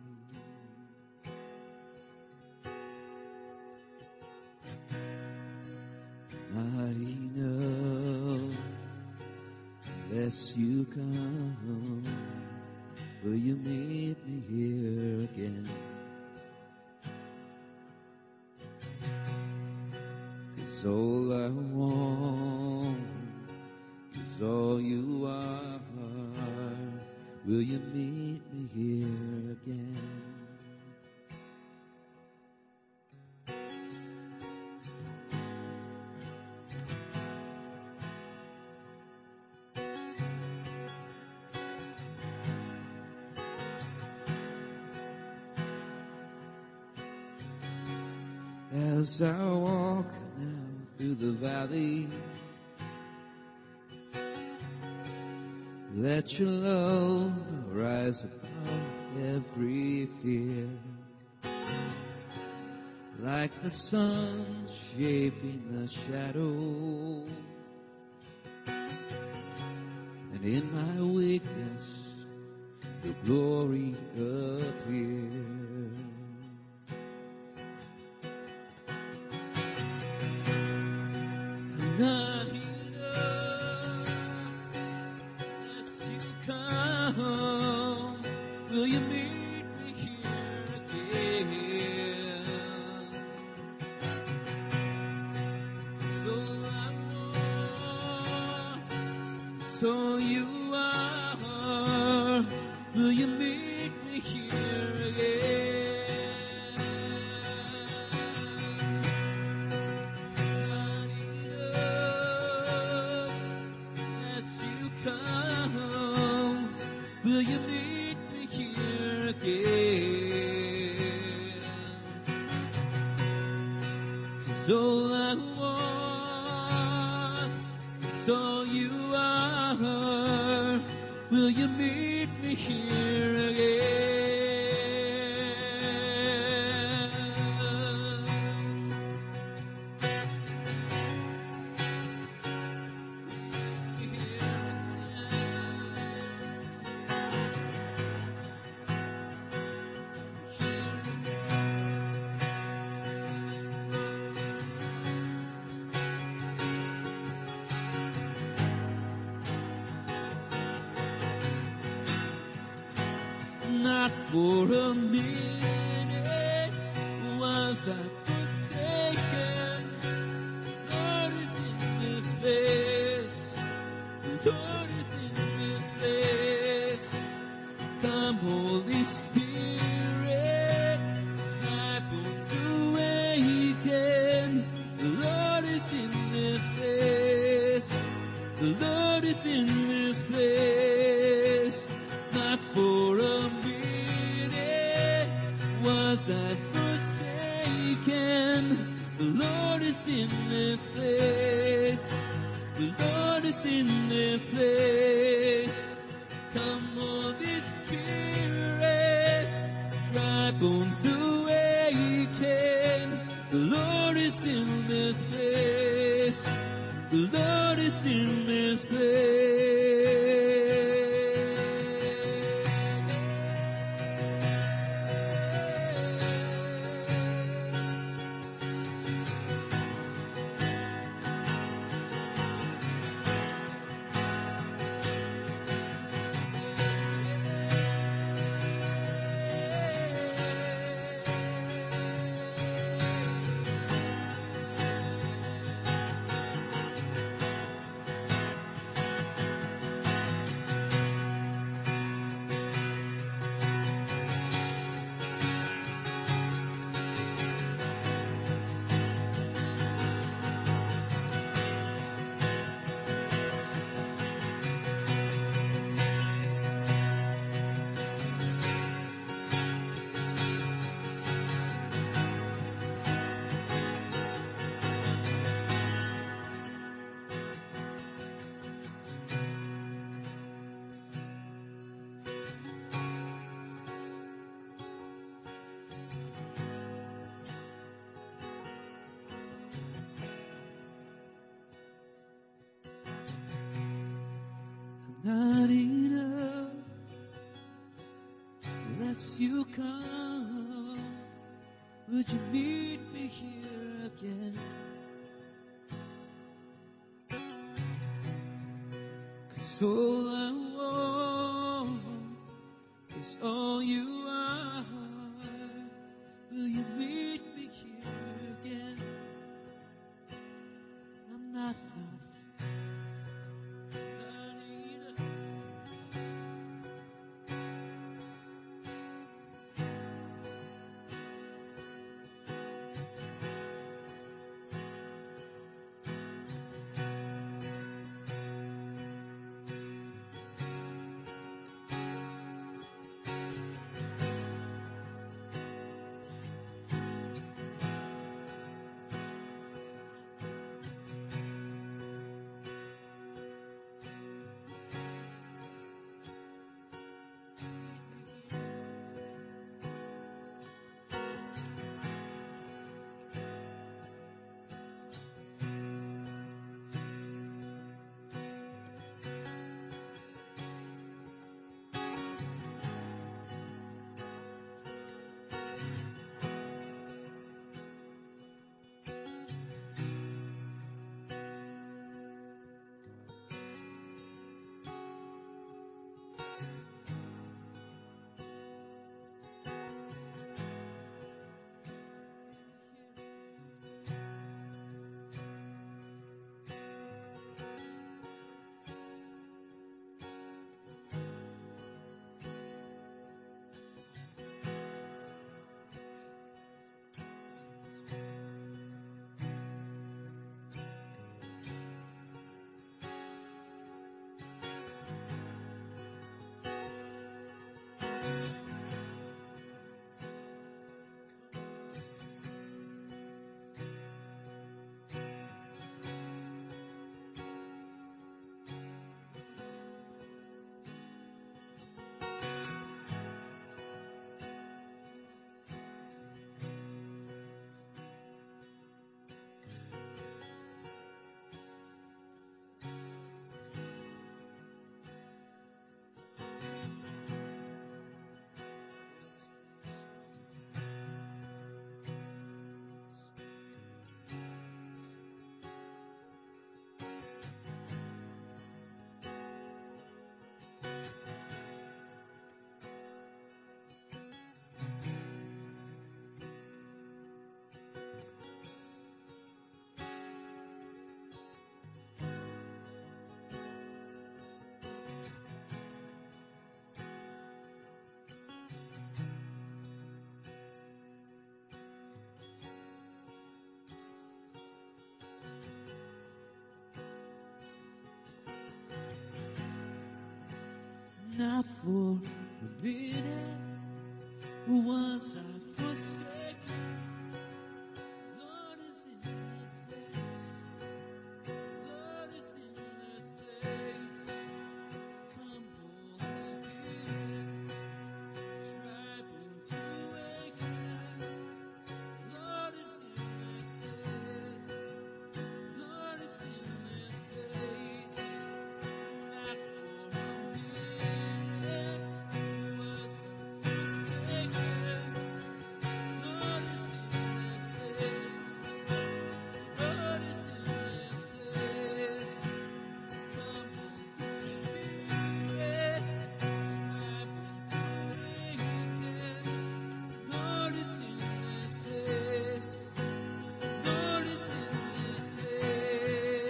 S5: Not enough unless you come. Will you meet me here again? 'Cause all I want is all you are. Will you meet me here again? As I walk now through the valley, let your love rise above every fear. Like the sun shaping the shadow, and in my weakness your glory appear. Not enough unless you come. Will you meet me here again? So I want, so you are. Will you meet me here again? Not enough unless you come. 'cause all you are, will you meet me here again? Not for a minute was I forsaken. Lord is in this place. Lord is in this place. Come, Holy Spirit, my bones awaken. The Lord is in this place. The Lord is in this place. Not for a minute was I forsaken. The Lord is in this place. The Lord is in this place. Come, Holy Spirit, dry bones awaken. The Lord is in this place. The Lord is in this place. Not enough unless you come. Would you meet me here again? 'Cause all I want is all you are. Will you meet me here again? I'm not enough. not for a minute was I forsaken. Lord is in this place. Lord is in this place. Come, Holy Spirit, tribals awaken. Lord is in this place. Lord is in this place. Not for a minute was I forsaken. Lord is in this place. Lord is in this place. Come, Holy Spirit, tribals awaken. Lord is in this place. Lord is in this place.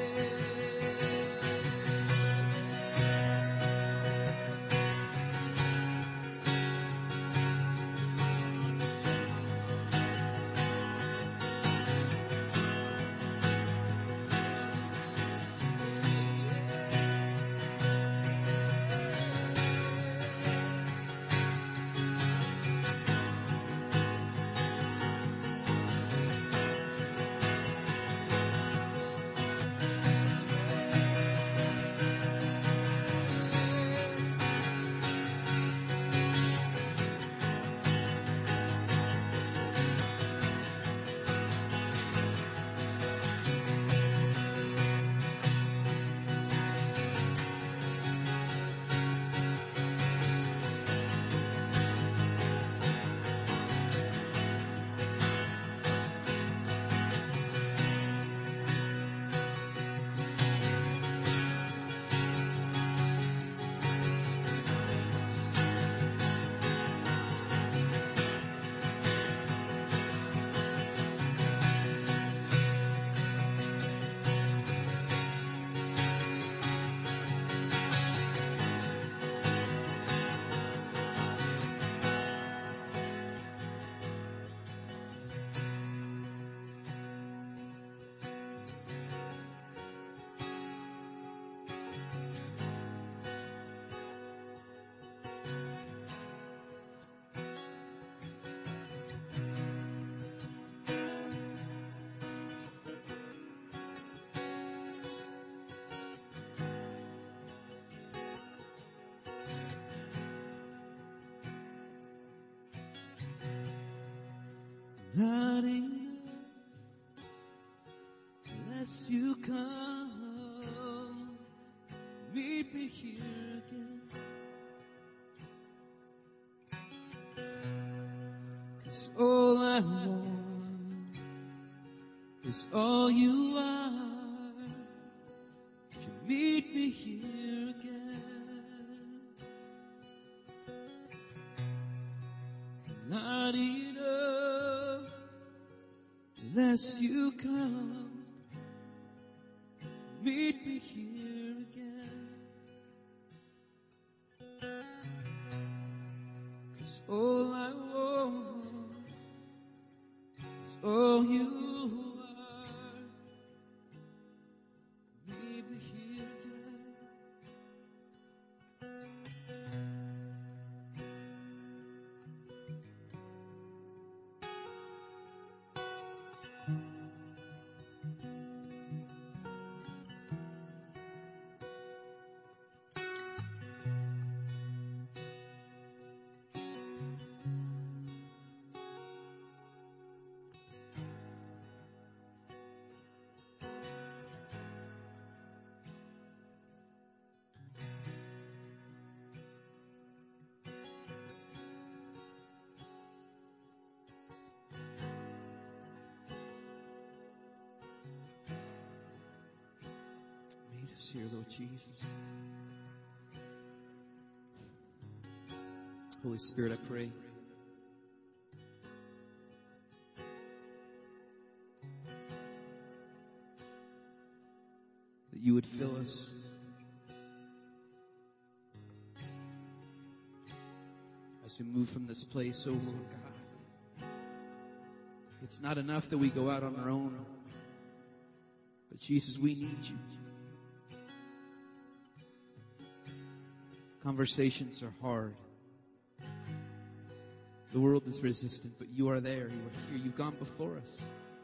S5: Not enough unless you come, meet me here again. 'Cause all I want is all you are. If you meet me here again, not enough unless you come, meet me here again. 'Cause all I want is all you are. Meet me here again. Meet us here, Lord Jesus. Holy Spirit, I pray that you would fill us as we move from this place, oh Lord God. It's not enough that we go out on our own, but Jesus, we need you. Conversations are hard. The world is resistant, but you are there. You are here. You've gone before us.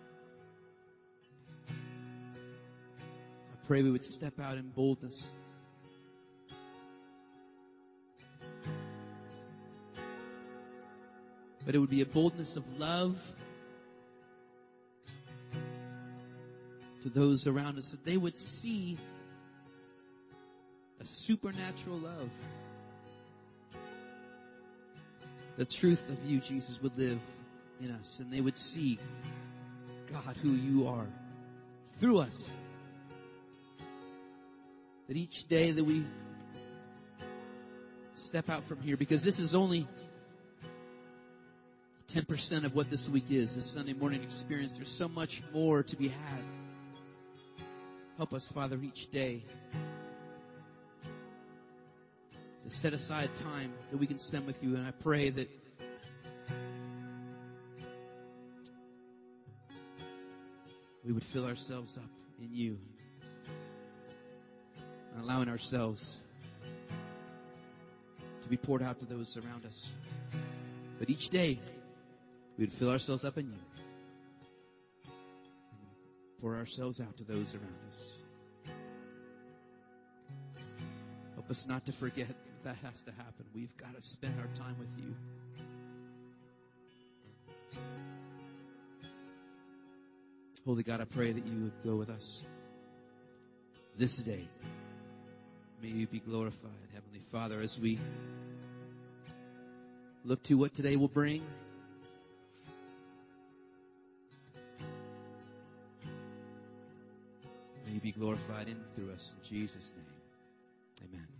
S5: I pray we would step out in boldness. But it would be a boldness of love to those around us, that they would see a supernatural love. The truth of you, Jesus, would live in us, and they would see, God, who you are through us. That each day that we step out from here, because this is only 10% of what this week is, this Sunday morning experience. There's so much more to be had. Help us, Father, each day to set aside time that we can spend with you. And I pray that we would fill ourselves up in you, and allowing ourselves to be poured out to those around us. But each day, we would fill ourselves up in you and pour ourselves out to those around us. Help us not to forget that has to happen. We've got to spend our time with you. Holy God, I pray that you would go with us this day. May you be glorified, Heavenly Father, as we look to what today will bring. May you be glorified in through us. In Jesus' name, amen.